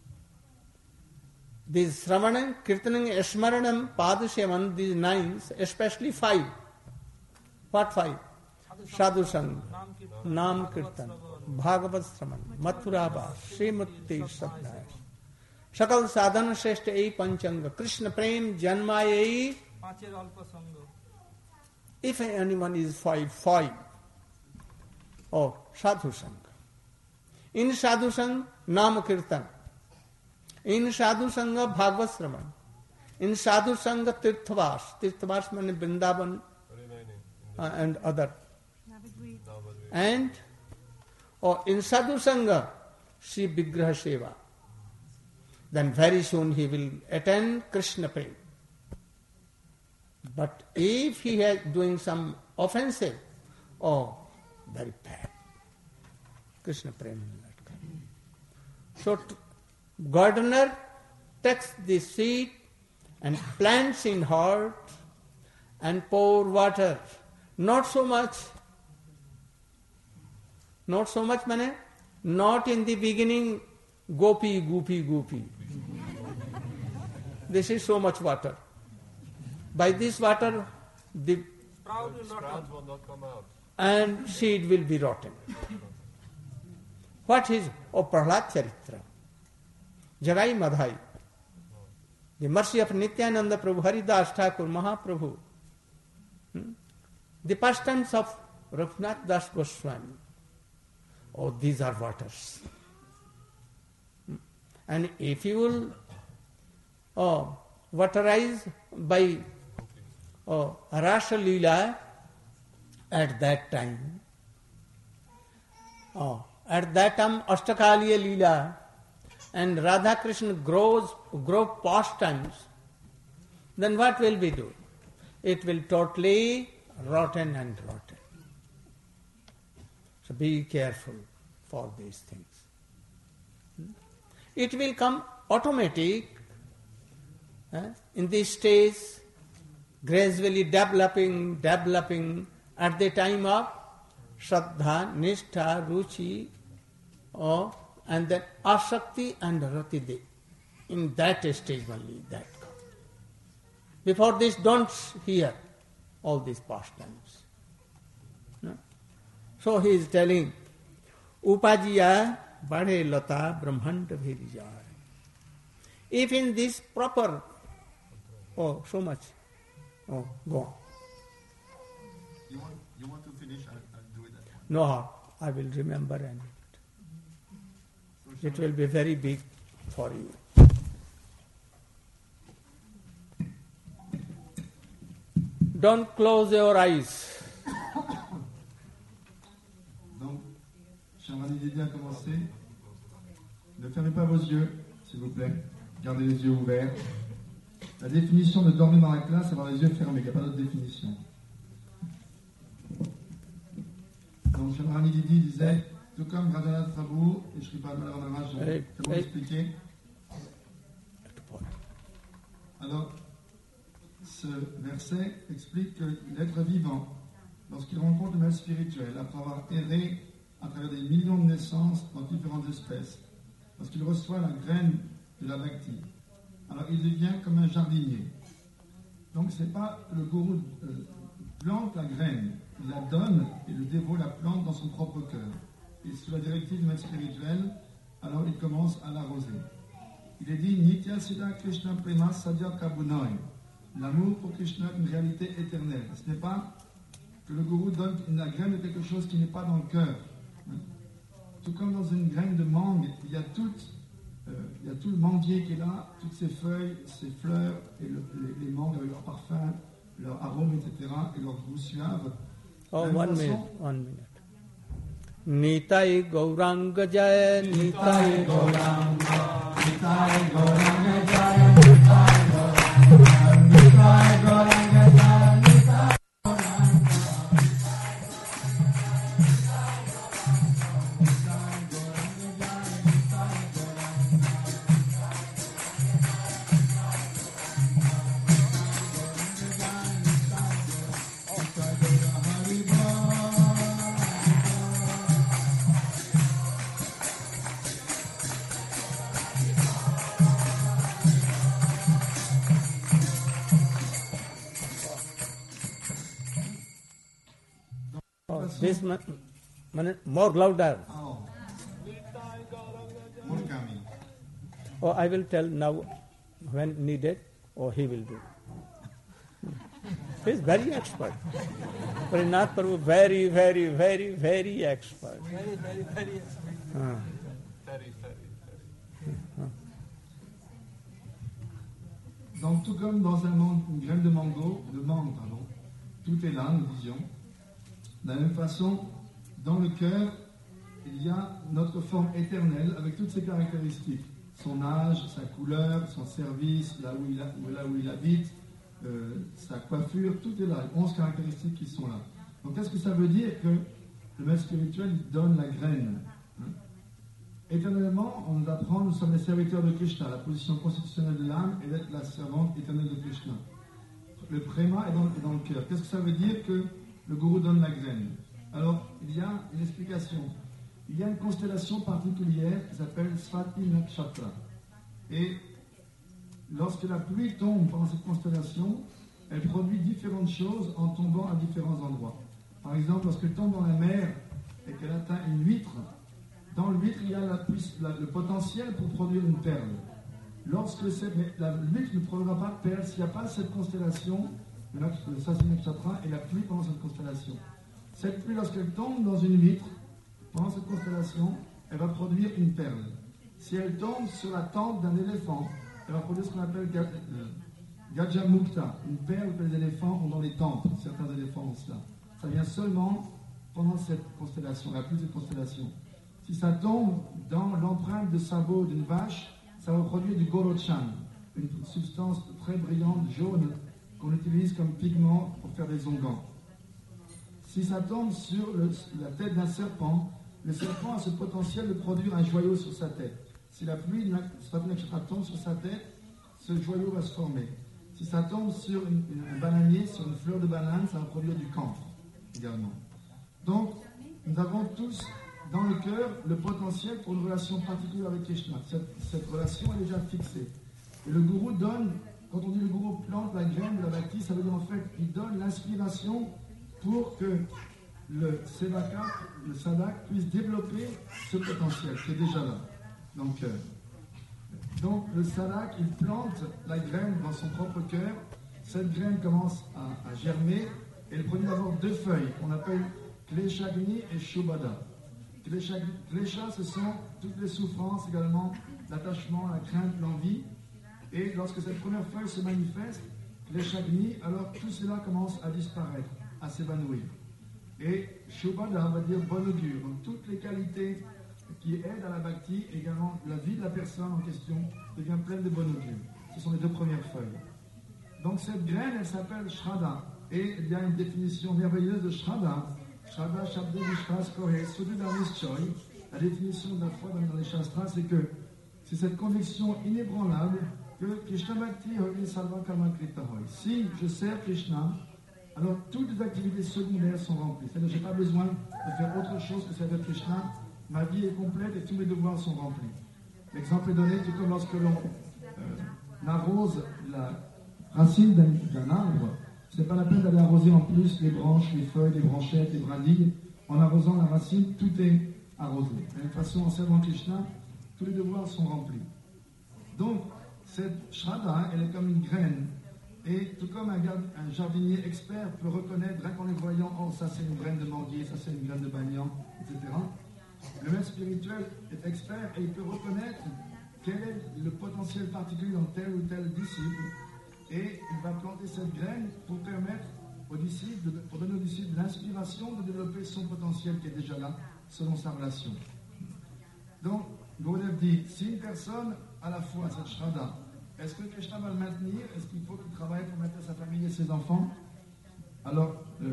These Sravanam, Kirtanam, Smaranam, Padasyaman, these nines, especially five. What five? Sadhu Sangha, Nam Kirtan, Bhagavat Sraman, Mathurabha, Srimati Sadhaya. Sakal Sadhana Shrestha Ei Panchanga, Krishna Prem Janma Ei. Pancher alpa sangha. If anyone is five, five. Oh, Sadhu Sangha. In Sadhu Sangha, Nam Kirtan. In Sadhu Sangha, Bhagavad Sraman. In Sadhu Sangha, Tirthavas. Tirthavas means Vrindavan Remaining in uh, and other. the Navadvip. And oh, in Sadhu Sangha, Sri Vigraha Seva. Then very soon he will attend Krishna Prem. But if he is doing some offensive, oh, very bad. Krishna Prem will not come. So, t- gardener takes the seed and plants in heart and pour water. Not so much. Not so much, mane? Not in the beginning, gopi, goopy, goopy. This is so much water. By this water, the Sprout will not Sprouts come. will not come out. and seed will be rotten. What is O Prahlad Charitra? Jagai Madhai. The mercy of Nityananda Prabhu, Haridas Thakur, Mahaprabhu. Hmm? The pastimes of Raghunath Das Goswami. Oh, these are waters. Hmm? And if you will oh, waterize by oh, Rasa Leela at that time, oh, at that time Ashtakaliya Leela and Radha Krishna grows, grow pastimes, then what will we do? It will totally rotten and rotten. So be careful for these things. It will come automatic eh, in this stage, gradually developing, developing at the time of Shraddha, Nishtha, Ruchi, oh, and then Asakti and Ratide. In that stage only that comes. Before this, don't hear all these pastimes. No? So he is telling, Upajiya Bade Lata Brahmanda Bhirijaya. If in this proper, oh, so much, oh, go on. You want, you want to finish? I'll, I'll do it at once. No, I will remember and it will be very big for you. Don't close your eyes. Donc, Shamani Didi a commencé. Ne fermez pas vos yeux, s'il vous plaît. Gardez les yeux ouverts. La définition de dormir dans la classe, c'est avoir les yeux fermés. Il n'y a pas d'autre définition. Donc, Shamani Didi disait, Tout comme Radhanath Prabhu et Sri Padma Maharaj ont Hey, tellement hey. expliqué. Alors, ce verset explique que l'être vivant, lorsqu'il rencontre le mal spirituel, après avoir erré à travers des millions de naissances dans différentes espèces, lorsqu'il reçoit la graine de la bhakti, alors il devient comme un jardinier. Donc ce n'est pas le gourou euh, plante la graine, il la donne et le dévot la plante dans son propre cœur. Et sous la directive du maître spirituel, alors il commence à l'arroser. Il est dit Nitya Siddha Krishna Prema Sadhya Kabunoi. L'amour pour Krishna est une réalité éternelle. Ce n'est pas que le gourou donne la graine de quelque chose qui n'est pas dans le cœur. Tout comme dans une graine de mangue, il y a tout, euh, il y a tout le manguier qui est là, toutes ses feuilles, ses fleurs, et le, les, les mangues avec leur parfum, leur arôme, et cetera, et leur goût suave. Oh, De la one même minute, façon, one minute. Nitai Gauranga Jaya, Nitai Gauranga, Nitai Gauranga Jaya, Nitai Gauranga, Nitai Gauranga Jaya, Nitai Oh, this man, man, more louder. Oh. Murkami. Oh, I will tell now when needed, or he will do. He is very expert. Parinath Prabhu, very, very, very, very expert. Very, very, very expert. Ah. Very, very, very. Donc, tout comme dans un man- une graine de mango, de mangue, pardon, tout est là, nous disions. De la même façon, dans le cœur, il y a notre forme éternelle avec toutes ses caractéristiques. Son âge, sa couleur, son service, là où il, a- là où il habite, euh, sa coiffure, tout est là. onze caractéristiques qui sont là. Donc, qu'est-ce que ça veut dire que le maître spirituel il donne la graine, hein? Éternellement, on nous apprend, nous sommes les serviteurs de Krishna. La position constitutionnelle de l'âme est d'être la servante éternelle de Krishna. Le préma est dans, est dans le cœur. Qu'est-ce que ça veut dire que le gourou donne la graine? Alors, il y a une explication. Il y a une constellation particulière qui s'appelle Swati Nakshatra. Et lorsque la pluie tombe pendant cette constellation, elle produit différentes choses en tombant à différents endroits. Par exemple, lorsqu'elle tombe dans la mer et qu'elle atteint une huître, dans l'huître, il y a la puiss- la- le potentiel pour produire une perle. Lorsque cette- mais la l'huître ne produira pas de perle s'il n'y a pas cette constellation, le Nak- le Swati Nakshatra et la pluie pendant cette constellation. Cette pluie, lorsqu'elle tombe dans une huître, pendant cette constellation, elle va produire une perle. Si elle tombe sur la tente d'un éléphant, elle va produire ce qu'on appelle ga- euh, Gajamukta, une perle que les éléphants ont dans les tempes. Certains éléphants ont cela. Ça vient seulement pendant cette constellation, la pluie de cette constellation. Si ça tombe dans l'empreinte de sabot d'une vache, ça va produire du gorochan, une substance très brillante, jaune, qu'on utilise comme pigment pour faire des onguents. Si ça tombe sur le- la tête d'un serpent, le serpent a ce potentiel de produire un joyau sur sa tête. Si la pluie de Swati Nakshatra tombe sur sa tête, ce joyau va se former. Si ça tombe sur une- une- un bananier, sur une fleur de banane, ça va produire du camphre également. Donc, nous avons tous dans le cœur le potentiel pour une relation particulière avec Krishna. Cette, cette relation est déjà fixée. Et le gourou donne, quand on dit le gourou plante la graine de la bhakti, ça veut dire en fait qu'il donne l'inspiration pour que le sevaka, le sadak, puisse développer ce potentiel qui est déjà là dans le cœur. Donc le sadak, il plante la graine dans son propre cœur. Cette graine commence à, à germer et elle produit d'abord deux feuilles qu'on appelle Kleshagni et Shubhada. Klesha, Klesha, ce sont toutes les souffrances également, l'attachement, la crainte, l'envie. Et lorsque cette première feuille se manifeste, Kleshagni, alors tout cela commence à disparaître, à s'évanouir. Et Shubhada va dire bon augure. Donc toutes les qualités qui aident à la bhakti, également la vie de la personne en question devient pleine de bon augure. Ce sont les deux premières feuilles. Donc cette graine, elle s'appelle Shraddha. Et il y a une définition merveilleuse de Shraddha. Shraddha Shabda Vishwas Kohe Sudhidamischoy la définition de la foi dans les Shastras, c'est que c'est cette conviction inébranlable que Krishna Bhakti Hoy Sarva Karma Krita Hoy. Si je sers Krishna, alors toutes les activités secondaires sont remplies. C'est-à-dire que je n'ai pas besoin de faire autre chose que servir Krishna. Ma vie est complète et tous mes devoirs sont remplis. L'exemple est donné tout comme lorsque l'on euh, arrose la racine d'un, d'un arbre. Ce n'est pas la peine d'aller arroser en plus les branches, les feuilles, les branchettes, les brindilles. En arrosant la racine, tout est arrosé. De la même façon, en servant Krishna, tous les devoirs sont remplis. Donc, cette Shraddha, elle est comme une graine. Et tout comme un, garde, un jardinier expert peut reconnaître, rien qu'en les voyant, oh, ça c'est une graine de manguier, ça c'est une graine de banyan, et cetera. Le maître spirituel est expert et il peut reconnaître quel est le potentiel particulier dans tel ou tel disciple. Et il va planter cette graine pour permettre aux disciples, de, pour donner aux disciples l'inspiration de développer son potentiel qui est déjà là, selon sa relation. Donc, Gurudev dit, si une personne a la foi, cette Shraddha, est-ce que Krishna va le maintenir? Est-ce qu'il faut qu'il travaille pour maintenir sa famille et ses enfants? Alors, euh,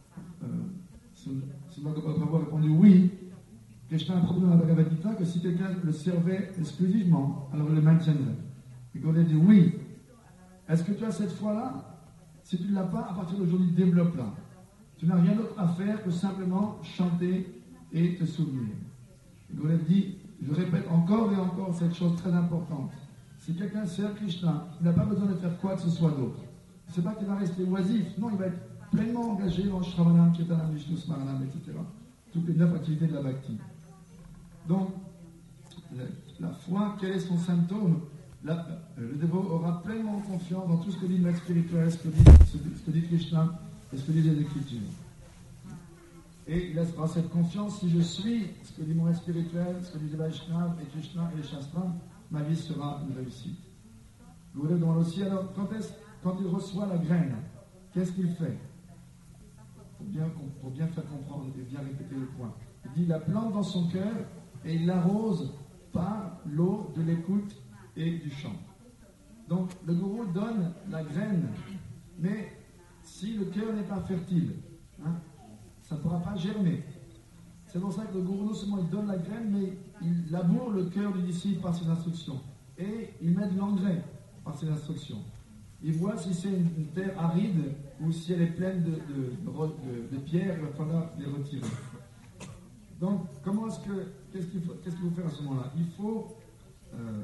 euh, Prabhu a répondu oui. Krishna a promis dans la Bhagavad Gita que si quelqu'un le servait exclusivement, alors il le maintiendrait. Et Gurudev dit oui. Est-ce que tu as cette foi-là? Si tu ne l'as pas, à partir d'aujourd'hui, développe-la. Tu n'as rien d'autre à faire que simplement chanter et te souvenir. Et Gurudev dit, je répète encore et encore cette chose très importante. Si quelqu'un sert Krishna, il n'a pas besoin de faire quoi que ce soit d'autre. Ce n'est pas qu'il va rester oisif, non, il va être pleinement engagé dans Shravanam, Kirtanam, Vishnu Smaranam, et cetera. Toutes les neuf activités de la Bhakti. Donc, la, la foi, quel est son symptôme? la, Le dévot aura pleinement confiance dans tout ce que dit le maître spirituel, ce que dit, ce, ce que dit Krishna et ce que disent les Écritures. Et il aura cette confiance, si je suis ce que dit mon maître spirituel, ce que dit les Vaishnavas et Krishna et les Shastras, ma vie sera une réussite. Vous voulez demander aussi, alors, quand, est-ce, quand il reçoit la graine, qu'est-ce qu'il fait? Pour bien, pour bien faire comprendre et bien répéter le point. Il dit, il la plante dans son cœur et il l'arrose par l'eau de l'écoute et du chant. Donc, le gourou donne la graine, mais si le cœur n'est pas fertile, hein, ça ne pourra pas germer. C'est pour ça que le gourou, non seulement il donne la graine, mais il laboure le cœur du disciple par ses instructions. Et il met de l'engrais par ses instructions. Il voit si c'est une, une terre aride ou si elle est pleine de, de, de, de, de pierres, il va falloir les retirer. Donc, comment est-ce que, qu'est-ce qu'il faut, qu'est-ce qu'il faut faire à ce moment-là? Il faut euh,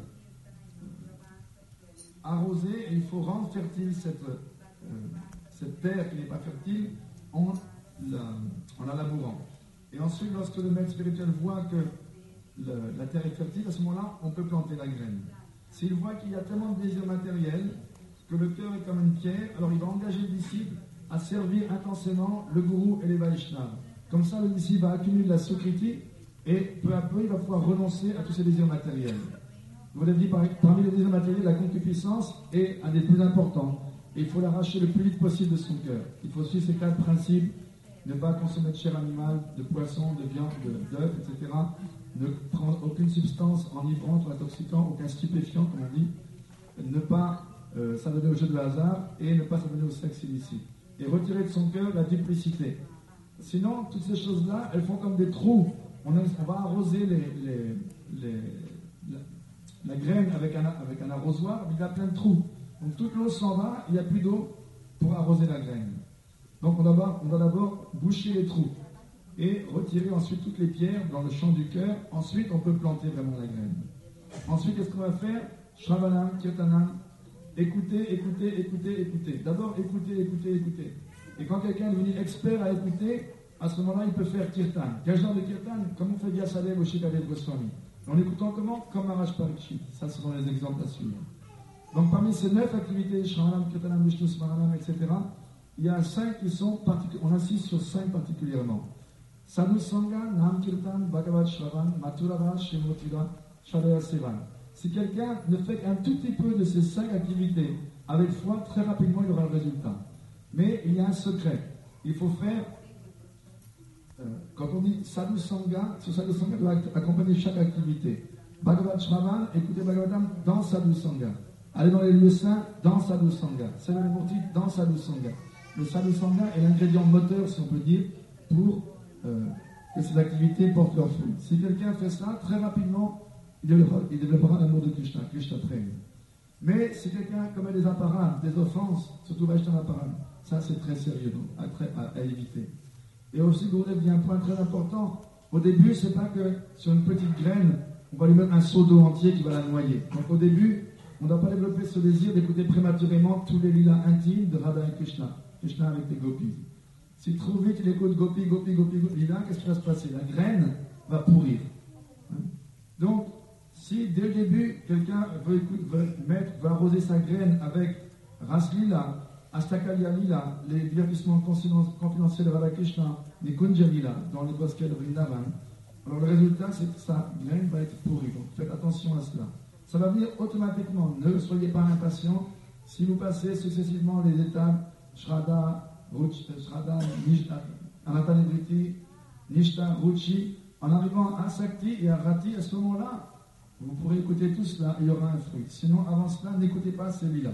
arroser et il faut rendre fertile cette, euh, cette terre qui n'est pas fertile en la, en la labourant. Et ensuite, lorsque le maître spirituel voit que le, la terre est fertile, à ce moment-là, on peut planter la graine. S'il voit qu'il y a tellement de désirs matériels, que le cœur est comme une pierre, alors il va engager le disciple à servir intensément le gourou et les Vaishnavas. Comme ça, le disciple va accumuler de la sukriti et peu à peu, il va pouvoir renoncer à tous ses désirs matériels. Je vous l'ai dit, parmi les désirs matériels, la concupiscence est un des plus importants. Et il faut l'arracher le plus vite possible de son cœur. Il faut suivre ces quatre principes: ne pas consommer de chair animale, de poisson, de viande, de, d'œufs, et cetera. Ne prendre aucune substance enivrante ou intoxicante, aucun stupéfiant, comme on dit. Ne pas euh, s'adonner au jeu de hasard et ne pas s'adonner au sexe illicite. Et retirer de son cœur la duplicité. Sinon, toutes ces choses-là, elles font comme des trous. On, a, on va arroser les, les, les, la, la graine avec un, avec un arrosoir, mais il y a plein de trous. Donc toute l'eau s'en va, il n'y a plus d'eau pour arroser la graine. Donc on doit, on doit d'abord boucher les trous et retirer ensuite toutes les pierres dans le champ du cœur. Ensuite, on peut planter vraiment la graine. Ensuite, qu'est-ce qu'on va faire? Shravanam, Kirtanam. Écoutez, écoutez, écoutez, écoutez. D'abord, écoutez, écoutez, écoutez. Et quand quelqu'un est devenu expert à écouter, à ce moment-là, il peut faire Kirtan. Quel genre de Kirtan? Comme on fait Vyasadeva ou Shikadev Goswami. En écoutant comment? Comme Maharaj Parikshit. Ça, ce sont les exemples à suivre. Donc, parmi ces neuf activités, Shravanam, Kirtanam, Vishnu Smaranam, et cetera, il y a cinq qui sont particulièrement. On insiste sur cinq particulièrement. Sadhu Sangha, Nam Kirtan, Bhagavad Shravan, Mathurava, Shrimotira, Shadaya Sevan. Si quelqu'un ne fait qu'un tout petit peu de ces cinq activités avec foi, très rapidement il aura le résultat. Mais il y a un secret. Il faut faire, euh, quand on dit Sadhu Sangha, ce Sadhu Sangha doit accompagner chaque activité. Bhagavad Shravan, écoutez Bhagavatam dans Sadhu Sangha. Aller dans les lieux saints dans Sadhu Sangha. Servir les Murtis dans Sadhu Sangha. Le Sadhu Sangha est l'ingrédient moteur, si on peut dire, pour euh, que ces activités portent leurs fruits. Si quelqu'un fait ça, très rapidement, il développera, il développera l'amour de Krishna, Krishna Prem. Mais si quelqu'un commet des aparams, des offenses, surtout Vaishnava aparam, ça c'est très sérieux, donc à, très, à, à éviter. Et aussi, Gurudev dit un point très important. Au début, c'est pas que sur une petite graine, on va lui mettre un seau d'eau entier qui va la noyer. Donc au début, on ne doit pas développer ce désir d'écouter prématurément tous les lilas intimes de Radha et Krishna. Krishna avec les gopis. Si trop vite il écoute gopi, gopi, gopi, gopi, lila, qu'est-ce qui va se passer? La graine va pourrir. Hein? Donc, si dès le début, quelqu'un veut, écouter, veut, mettre, veut arroser sa graine avec Raslila, Astakalya Lila, les divertissements confidentiels de Radha Krishna, les Kunja Lila, dans les bosquets de Vrindavan, alors le résultat, c'est que sa graine va être pourrie. Donc faites attention à cela. Ça va venir automatiquement. Ne soyez pas impatients. Si vous passez successivement les étapes Shraddha, Ruchi, Shraddha, Nishta, Anatanidriti, Nishta, Ruchi, en arrivant à Sakti et à Rati, à ce moment-là, vous pourrez écouter tout cela et il y aura un fruit. Sinon, avant cela, n'écoutez pas celui-là.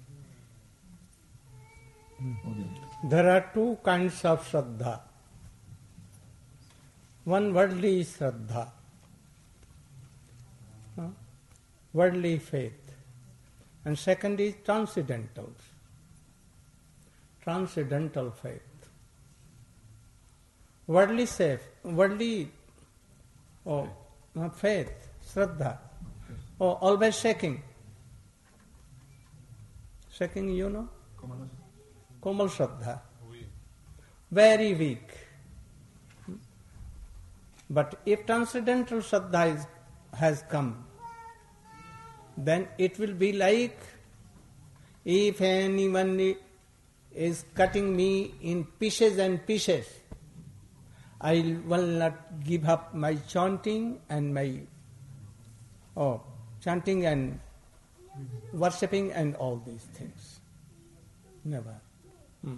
There are two kinds of Shraddha. One worldly Shraddha, uh, worldly faith, and second is transcendental, transcendental faith. Worldly faith, worldly oh, uh, faith, Shraddha, oh, always shaking. Shaking, you know? Komal Shraddha. Very weak. But if transcendental Shraddha is, has come, then it will be like if anyone is cutting me in pieces and pieces, I will not give up my chanting and my oh, chanting and worshipping and all these things. Never. Hmm.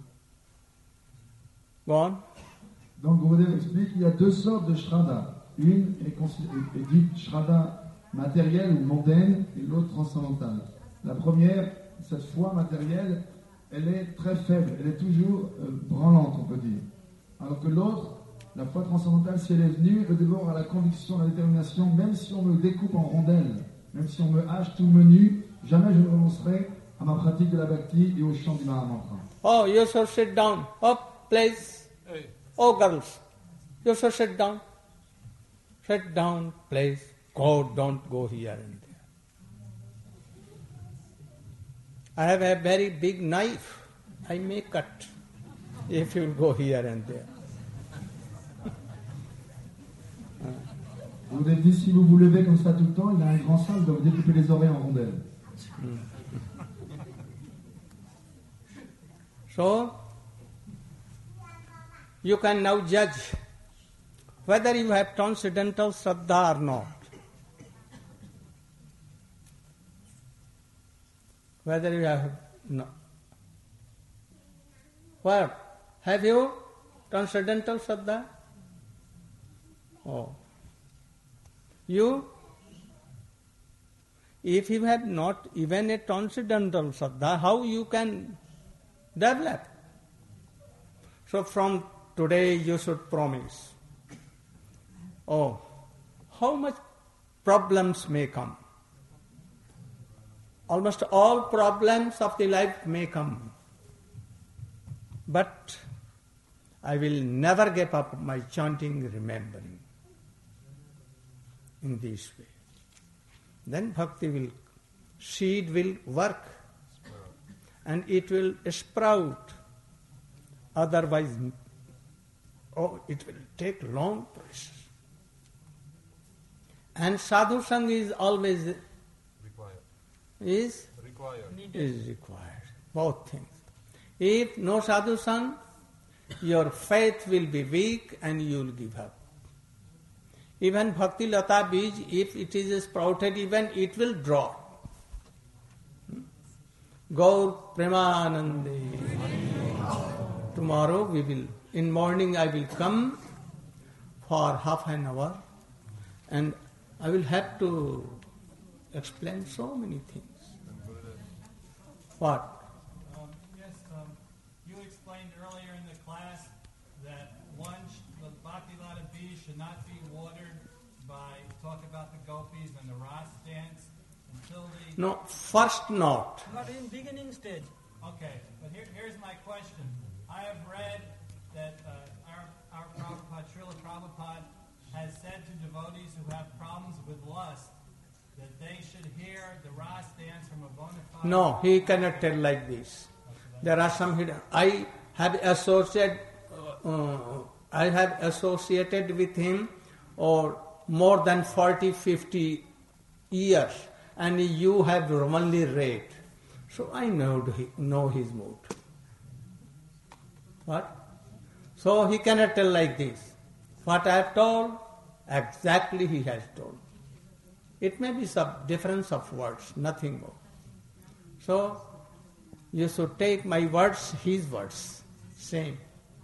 Go on. Donc Gurudev explique qu'il y a deux sortes de Shraddha. Une est, est, est dite Shraddha matérielle ou mondaine et l'autre transcendantale. La première, cette foi matérielle, elle est très faible, elle est toujours euh, branlante, on peut dire. Alors que l'autre, la foi transcendantale, si elle est venue, elle d'abord à la conviction, à la détermination, même si on me découpe en rondelles, même si on me hache tout menu, jamais je ne renoncerai à ma pratique de la bhakti et au chant du Mahamantra. Oh, you should sit down. Up, please. Hey. Oh, girls, you should sit down. Sit down, please. Go, don't go here and there. I have a very big knife. I may cut if you go here and there. Vous avez dit, si vous vous levez comme ça tout le temps, il a un grand sac, il doit vous découper les oreilles en rondelles. Mm. So, you can now judge whether you have transcendental Shraddha or not. Whether you have no. What? Have you transcendental Shraddha? Oh. You? If you have not even a transcendental Shraddha, how you can develop? So from today you should promise. Oh, how much problems may come. Almost all problems of the life may come. But I will never give up my chanting, remembering. In this way. Then bhakti will, seed will work and it will sprout. Otherwise, oh, it will take long process. And sadhu sang is always required. Is required. Is required. Both things. If no sadhu sang, your faith will be weak and you will give up. Even Bhakti Lata Bij, if it is sprouted, even it will drop. Gaur Premanande. Tomorrow we will, in morning I will come for half an hour and I will have to explain so many things. What? Um, yes, um, you explained earlier in the class that one, the Bhakti Lata Bij should not be watered by talk about the gopis and the Ras dance until the... No, first not. Not in beginning stage. Okay, but here, here's my question. I have read that uh, our, our Prabhupada, Srila Prabhupada, has said to devotees who have problems with lust that they should hear the Ras dance from a bona fide... No, he cannot tell like this. There are some hidden... I have associated, uh, I have associated with him or more than forty, fifty years, and you have only read. So I know, know his mood. What? So he cannot tell like this. What I have told, exactly he has told. It may be some difference of words, nothing more. So you should take my words, his words, same.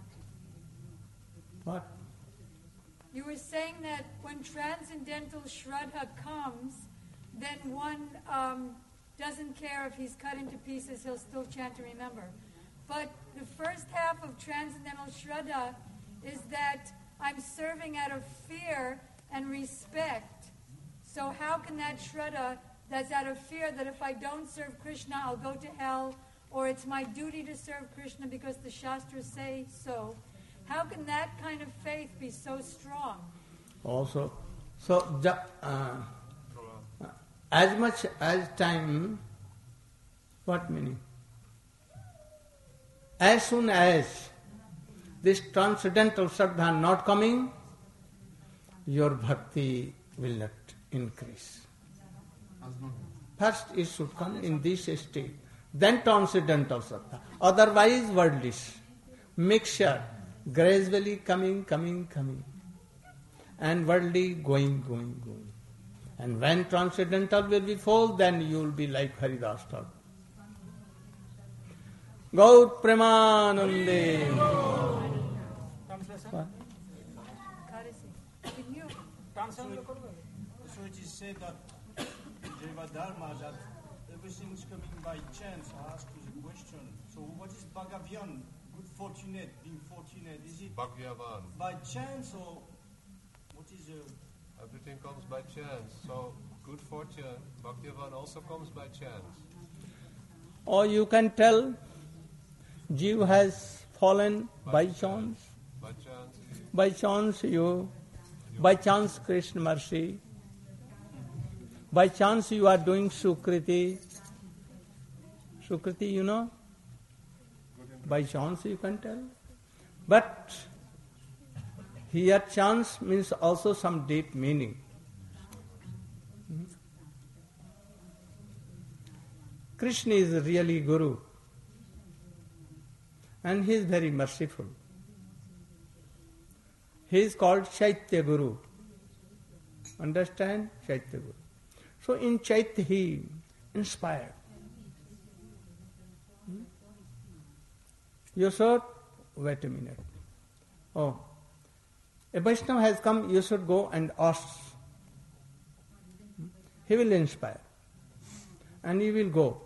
What? You were saying that when transcendental Shraddha comes, then one um, doesn't care if he's cut into pieces, he'll still chant to remember. But the first half of transcendental Shraddha is that I'm serving out of fear and respect. So how can that Shraddha that's out of fear that if I don't serve Krishna, I'll go to hell, or it's my duty to serve Krishna because the Shastras say so, how can that kind of faith be so strong? Also, so uh, as much as time, what meaning? As soon as this transcendental Shraddha not coming, your bhakti will not increase. First it should come in this state, then transcendental Shraddha. Otherwise worldly mixture, gradually coming, coming, coming. And worldly going, going, going. And when transcendental will be full, then you will be like Haridas Thakur. Gaur Premanande. Translation? Translation? So it is said that Deva Dharma, that everything is coming by chance. I ask you the question. So what is Bhagavan, good fortunate, being fortunate? Is it Bhagyavan. by chance or what is a... Everything comes by chance. So good fortune, Bhagyavan also comes by chance. Or you can tell Jeev has fallen by, by chance. chance. By chance. By chance you, by chance Krishna mercy. By chance you are doing Sukriti. Sukriti, you know? By chance you can tell. But here chance means also some deep meaning. Hmm? Krishna is really Guru. And he is very merciful. He is called Chaitya Guru. Understand? Chaitya Guru. So in Chaitya he inspired. Hmm? You should, wait a minute. Oh, a Vaishnava has come, you should go and ask. Hmm? He will inspire. And you will go.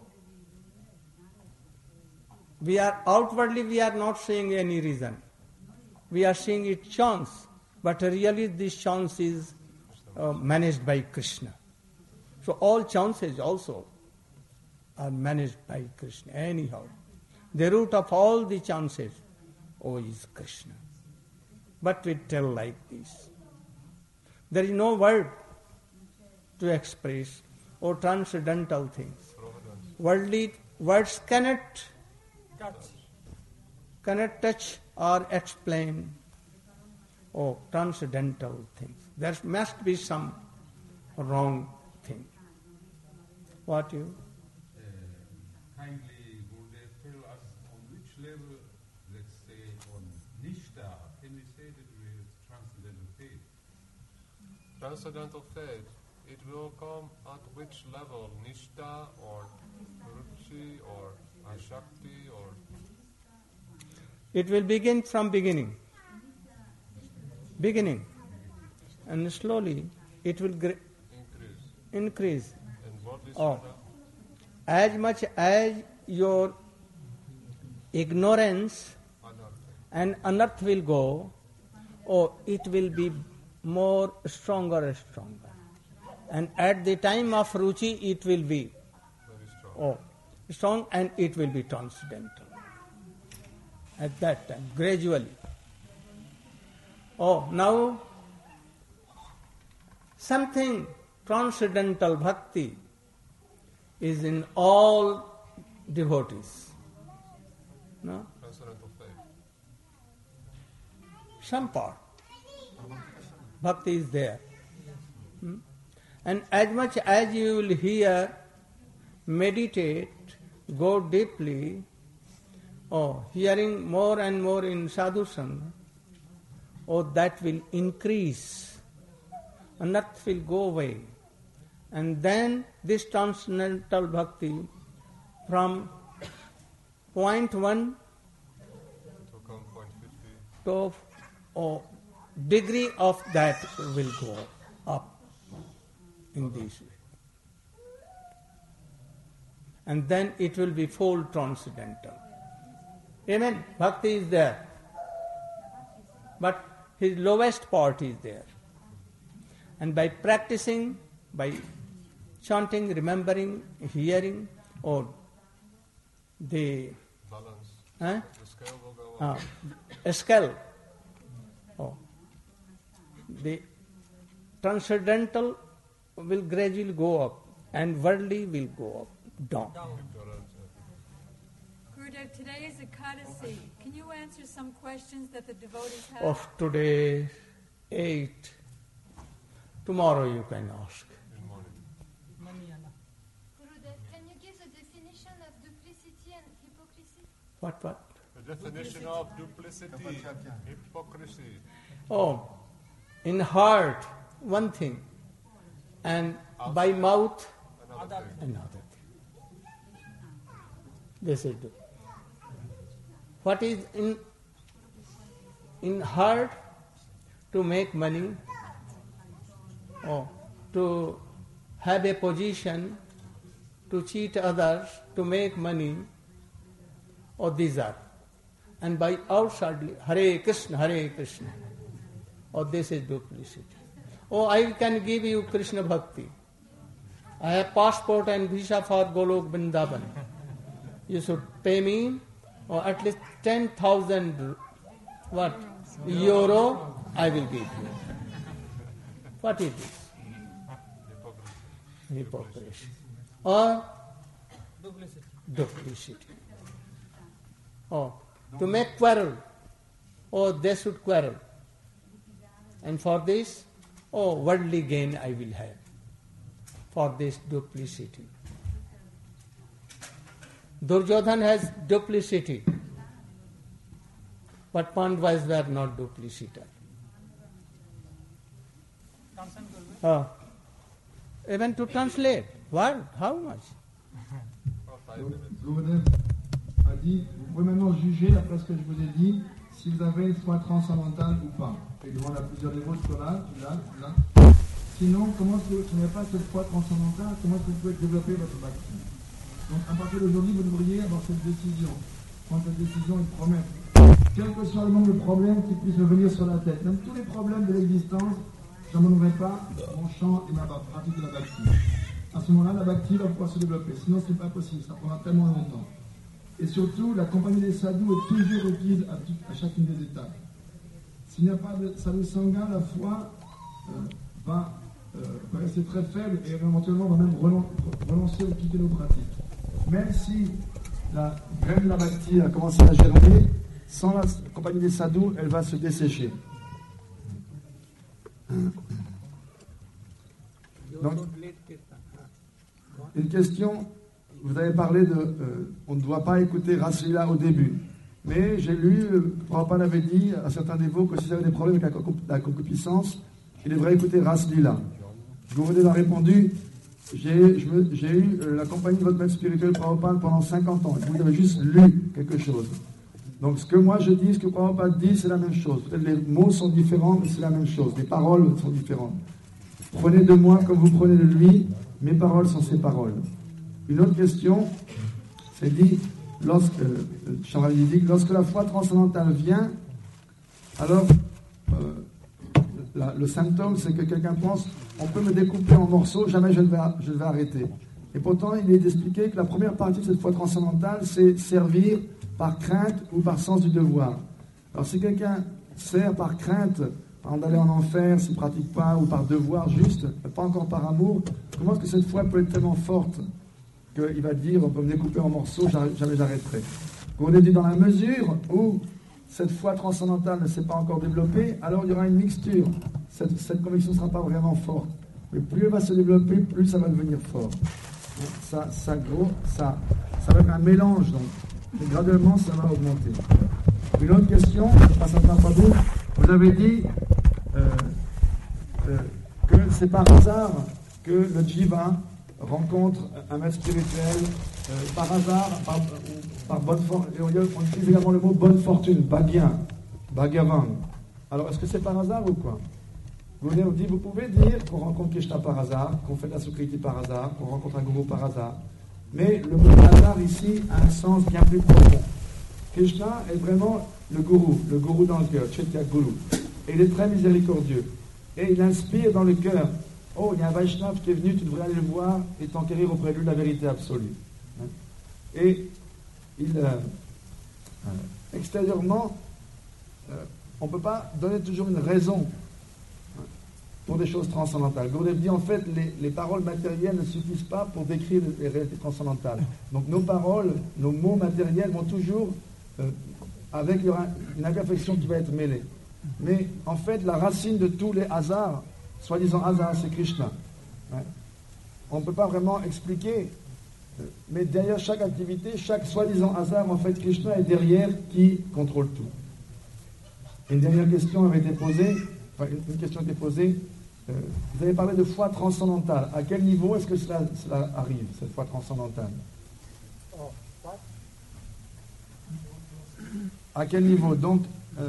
We are outwardly we are not seeing any reason. We are seeing it chance, but really this chance is uh, managed by Krishna. So all chances also are managed by Krishna. Anyhow, the root of all the chances, oh, is Krishna. But we tell like this. There is no word to express or transcendental things. Worldly words cannot touch, cannot touch or explain or transcendental things. There must be some wrong thing. What you? Uh, kindly, Gurudev, tell us on which level, let's say, on Nishtha, can we say that we have transcendental faith? Transcendental faith, it will come at which level? Nishtha or Ruchi or Ashakti or... It will begin from beginning. Beginning. And slowly it will gr- increase. increase. And what is oh. As much as your ignorance Anartha. and unearth will go, oh, it will be more stronger and stronger. And at the time of ruchi, it will be Very strong. oh, strong, and it will be transcendental. At that time, gradually. Oh, now something transcendental bhakti is in all devotees. No? Transcendental faith. Some part. Bhakti is there. Hmm? And as much as you will hear, meditate, go deeply, oh, hearing more and more in sadhu sangha, oh, that will increase. Anath will go away. And then this transcendental bhakti from point one To come point fifty. to oh, degree of that will go up in this way. And then it will be full transcendental. Amen. Bhakti is there. But his lowest part is there. And by practicing, by chanting, remembering, hearing, or the Balance. huh? The scale will go up. Ah, scale. Oh. The transcendental will gradually go up and worldly will go up, down. Gurudev, today is Ekadasi. Can you answer some questions that the devotees have? Of today, eight. Tomorrow you can ask. In morning. Gurudev, can you give the definition of duplicity and hypocrisy? What, what? The definition of duplicity, hypocrisy. Oh, in heart, one thing, and by mouth, Another thing. another thing. This is it. What is in in heart? To make money, or to have a position, to cheat others, to make money, or these are. And by outwardly, Hare Krishna, Hare Krishna. Or this is duplicity. Oh, I can give you Krishna Bhakti. I have passport and visa for Golok Vrindavan. You should pay me, or at least ten thousand what euro I will give you. What is this? Hypocrisy. Hypocrisy. Or Duplicity. duplicity. Oh, to make quarrel. Oh, they should quarrel. And for this, oh, worldly gain I will have. For this duplicity. Duryodhan has duplicity. But Pandavas were not duplicitous. Oh. Even to translate. What? How much? For five minutes. Gurudev a dit, vous pouvez maintenant juger, après ce que je vous ai dit, si vous avez une foi transcendantale ou pas. Et il demande à plusieurs dévots de là, là, là. Sinon, comment est-ce que vous n'avez pas cette foi transcendantale, comment est-ce que vous pouvez développer votre bhakti? Donc à partir d'aujourd'hui, vous devriez avoir cette décision. Prendre cette décision et promettre. Quel que soit le nombre de problèmes qui puissent me venir sur la tête, même tous les problèmes de l'existence, je n'abandonnerai pas mon chant et ma pratique de la bhakti. À ce moment-là, la bhakti va pouvoir se développer. Sinon, ce n'est pas possible, ça prendra tellement longtemps. Et surtout, la compagnie des sadhus est toujours requise à, tout, à chacune des étapes. S'il n'y a pas de sadhu sangha, la foi euh, va, euh, va rester très faible et éventuellement va même relancer ou quitter nos pratiques. Même si la graine de la bhakti a commencé à germer, sans la compagnie des sadhus, elle va se dessécher. Donc, une question, vous avez parlé de, euh, on ne doit pas écouter Raslila au début. Mais j'ai lu, euh, Prabhupada avait dit à certains dévots que s'ils avaient des problèmes avec la, concup- la concupiscence, il devrait écouter Raslila. Gurudev a répondu, j'ai, je me, j'ai eu euh, la compagnie de votre maître spirituel Prabhupada pendant cinquante ans. Vous avez juste lu quelque chose. Donc ce que moi je dis, ce que Prabhupada dit, c'est la même chose. Peut-être les mots sont différents, mais c'est la même chose. Les paroles sont différentes. Prenez de moi comme vous prenez de lui, mes paroles sont ses paroles. Une autre question, c'est dit, lorsque, euh, Chandrali dit, lorsque la foi transcendantale vient, alors euh, la- le symptôme, c'est que quelqu'un pense, on peut me découper en morceaux, jamais je ne vais, je ne vais arrêter. Et pourtant, il est expliqué que la première partie de cette foi transcendantale, c'est servir par crainte ou par sens du devoir. Alors si quelqu'un sert par crainte, par exemple d'aller en enfer s'il ne pratique pas, ou par devoir juste, pas encore par amour, comment est-ce que cette foi peut être tellement forte qu'il va dire, on peut me découper en morceaux, jamais j'arrêterai. On est dit dans la mesure où cette foi transcendantale ne s'est pas encore développée, alors il y aura une mixture. Cette, cette conviction ne sera pas vraiment forte. Mais plus elle va se développer, plus ça va devenir fort. Donc, ça, ça, gros, ça, ça va être un mélange, donc. Et graduellement, ça va augmenter. Une autre question, je passe à Prabhu. Vous avez dit euh, euh, que c'est par hasard que le jiva rencontre un maître spirituel, euh, par hasard, par, par bonne fortune. On utilise également le mot bonne fortune, bhagya, bhagavan. Alors, est-ce que c'est par hasard ou quoi? Vous dit, vous pouvez dire qu'on rencontre Krishna par hasard, qu'on fait de la Sukriti par hasard, qu'on rencontre un gourou par hasard. Mais le mot hasard ici a un sens bien plus profond. Krishna est vraiment le gourou, le gourou dans le cœur, Chaitya Guru. Et il est très miséricordieux. Et il inspire dans le cœur. Oh, il y a un Vaishnava qui est venu, tu devrais aller le voir et t'enquérir auprès de lui la vérité absolue. Et il, euh, euh, extérieurement, euh, on ne peut pas donner toujours une raison pour des choses transcendantales. Gurudev dit en fait, les, les paroles matérielles ne suffisent pas pour décrire les réalités transcendantales. Donc nos paroles, nos mots matériels vont toujours euh, avec une imperfection qui va être mêlée. Mais en fait, la racine de tous les hasards, soi-disant hasard, c'est Krishna. Ouais. On ne peut pas vraiment expliquer, euh, mais derrière chaque activité, chaque soi-disant hasard, en fait, Krishna est derrière qui contrôle tout. Une dernière question avait été posée, enfin une, une question a été posée. Euh, vous avez parlé de foi transcendantale. À quel niveau est-ce que cela, cela arrive, cette foi transcendantale? À quel niveau? Donc, euh,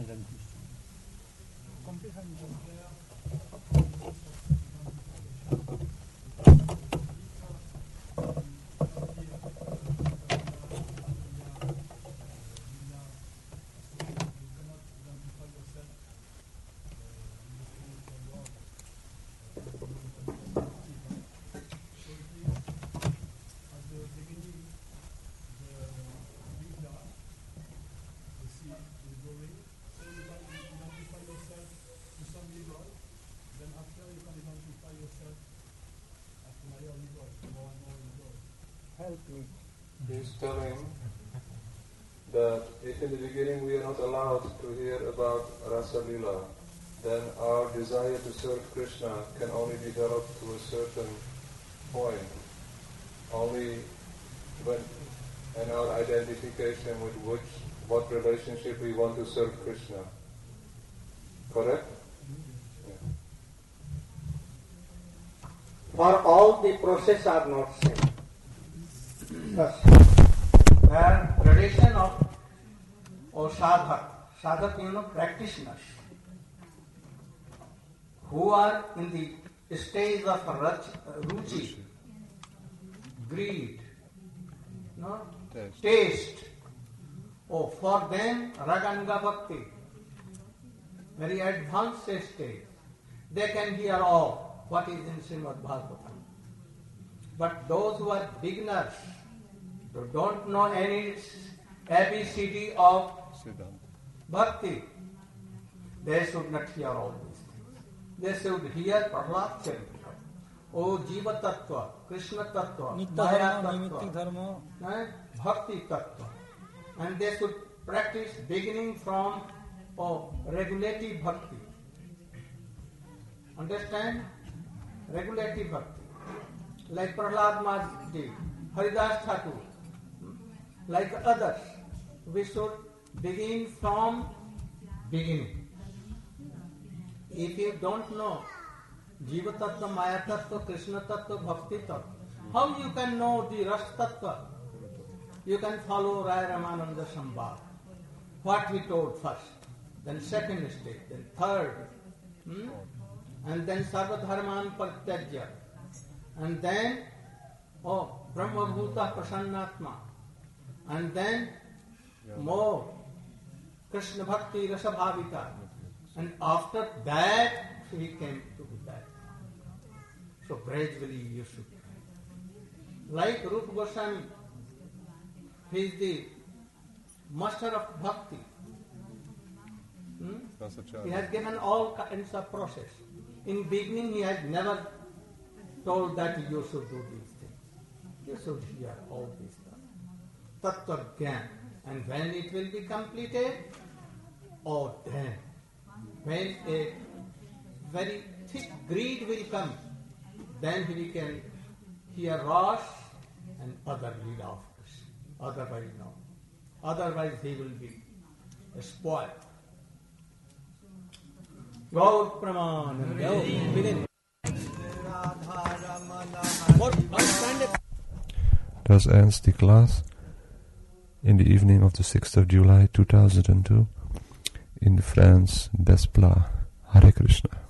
He's telling that if in the beginning we are not allowed to hear about Rasa Lila, then our desire to serve Krishna can only develop to a certain point. Only when, and our identification with which, what relationship we want to serve Krishna. Correct? Yeah. For all the process are not same. Thus, where tradition of or sadhak, sadhak you know practitioners, who are in the stage of rach, ruchi, greed, no? Taste. Taste. Oh, for them, raganga bhakti, very advanced stage. They can hear all what is in Srimad Bhagavatam. But those who are beginners, who don't know any A B C D of bhakti, they should not hear all these things. They should hear Prahlad Charitra, O Jiva Tattva, Krishna Tattva, Maya Tattva, and Bhakti Tattva. And they should practice beginning from oh, regulative bhakti. Understand? Regulative bhakti. Like Prahlad Maharaj did, Haridas Thakur, like others, we should begin from beginning. If you don't know Jiva Tattva, Maya Tattva, Krishna Tattva, Bhakti Tattva, how you can know the Ras Tattva? You can follow Raya Ramananda Sambhava, what he told first, then second stage, then third, hmm? and then Sarva Dharman Partyajya. And then, oh, Brahma Bhuta Prasannatma. And then, more Krishna Bhakti Rasa Bhavita. And after that, he came to be back. So gradually you should. Like Rupa Goswami, he is the master of bhakti. Hmm? He has given all kinds of process. In beginning, he has never told that you should do these things. You should hear all these stuff. Tattva Gyan. And when it will be completed, oh then, when a very thick greed will come, then we can hear Ras and other lead of Krishna. Otherwise, no. Otherwise, he will be spoiled. Gaur Praman. Das ends die class in the evening of the sixth of July two thousand two in France, Desplat. Hare Krishna.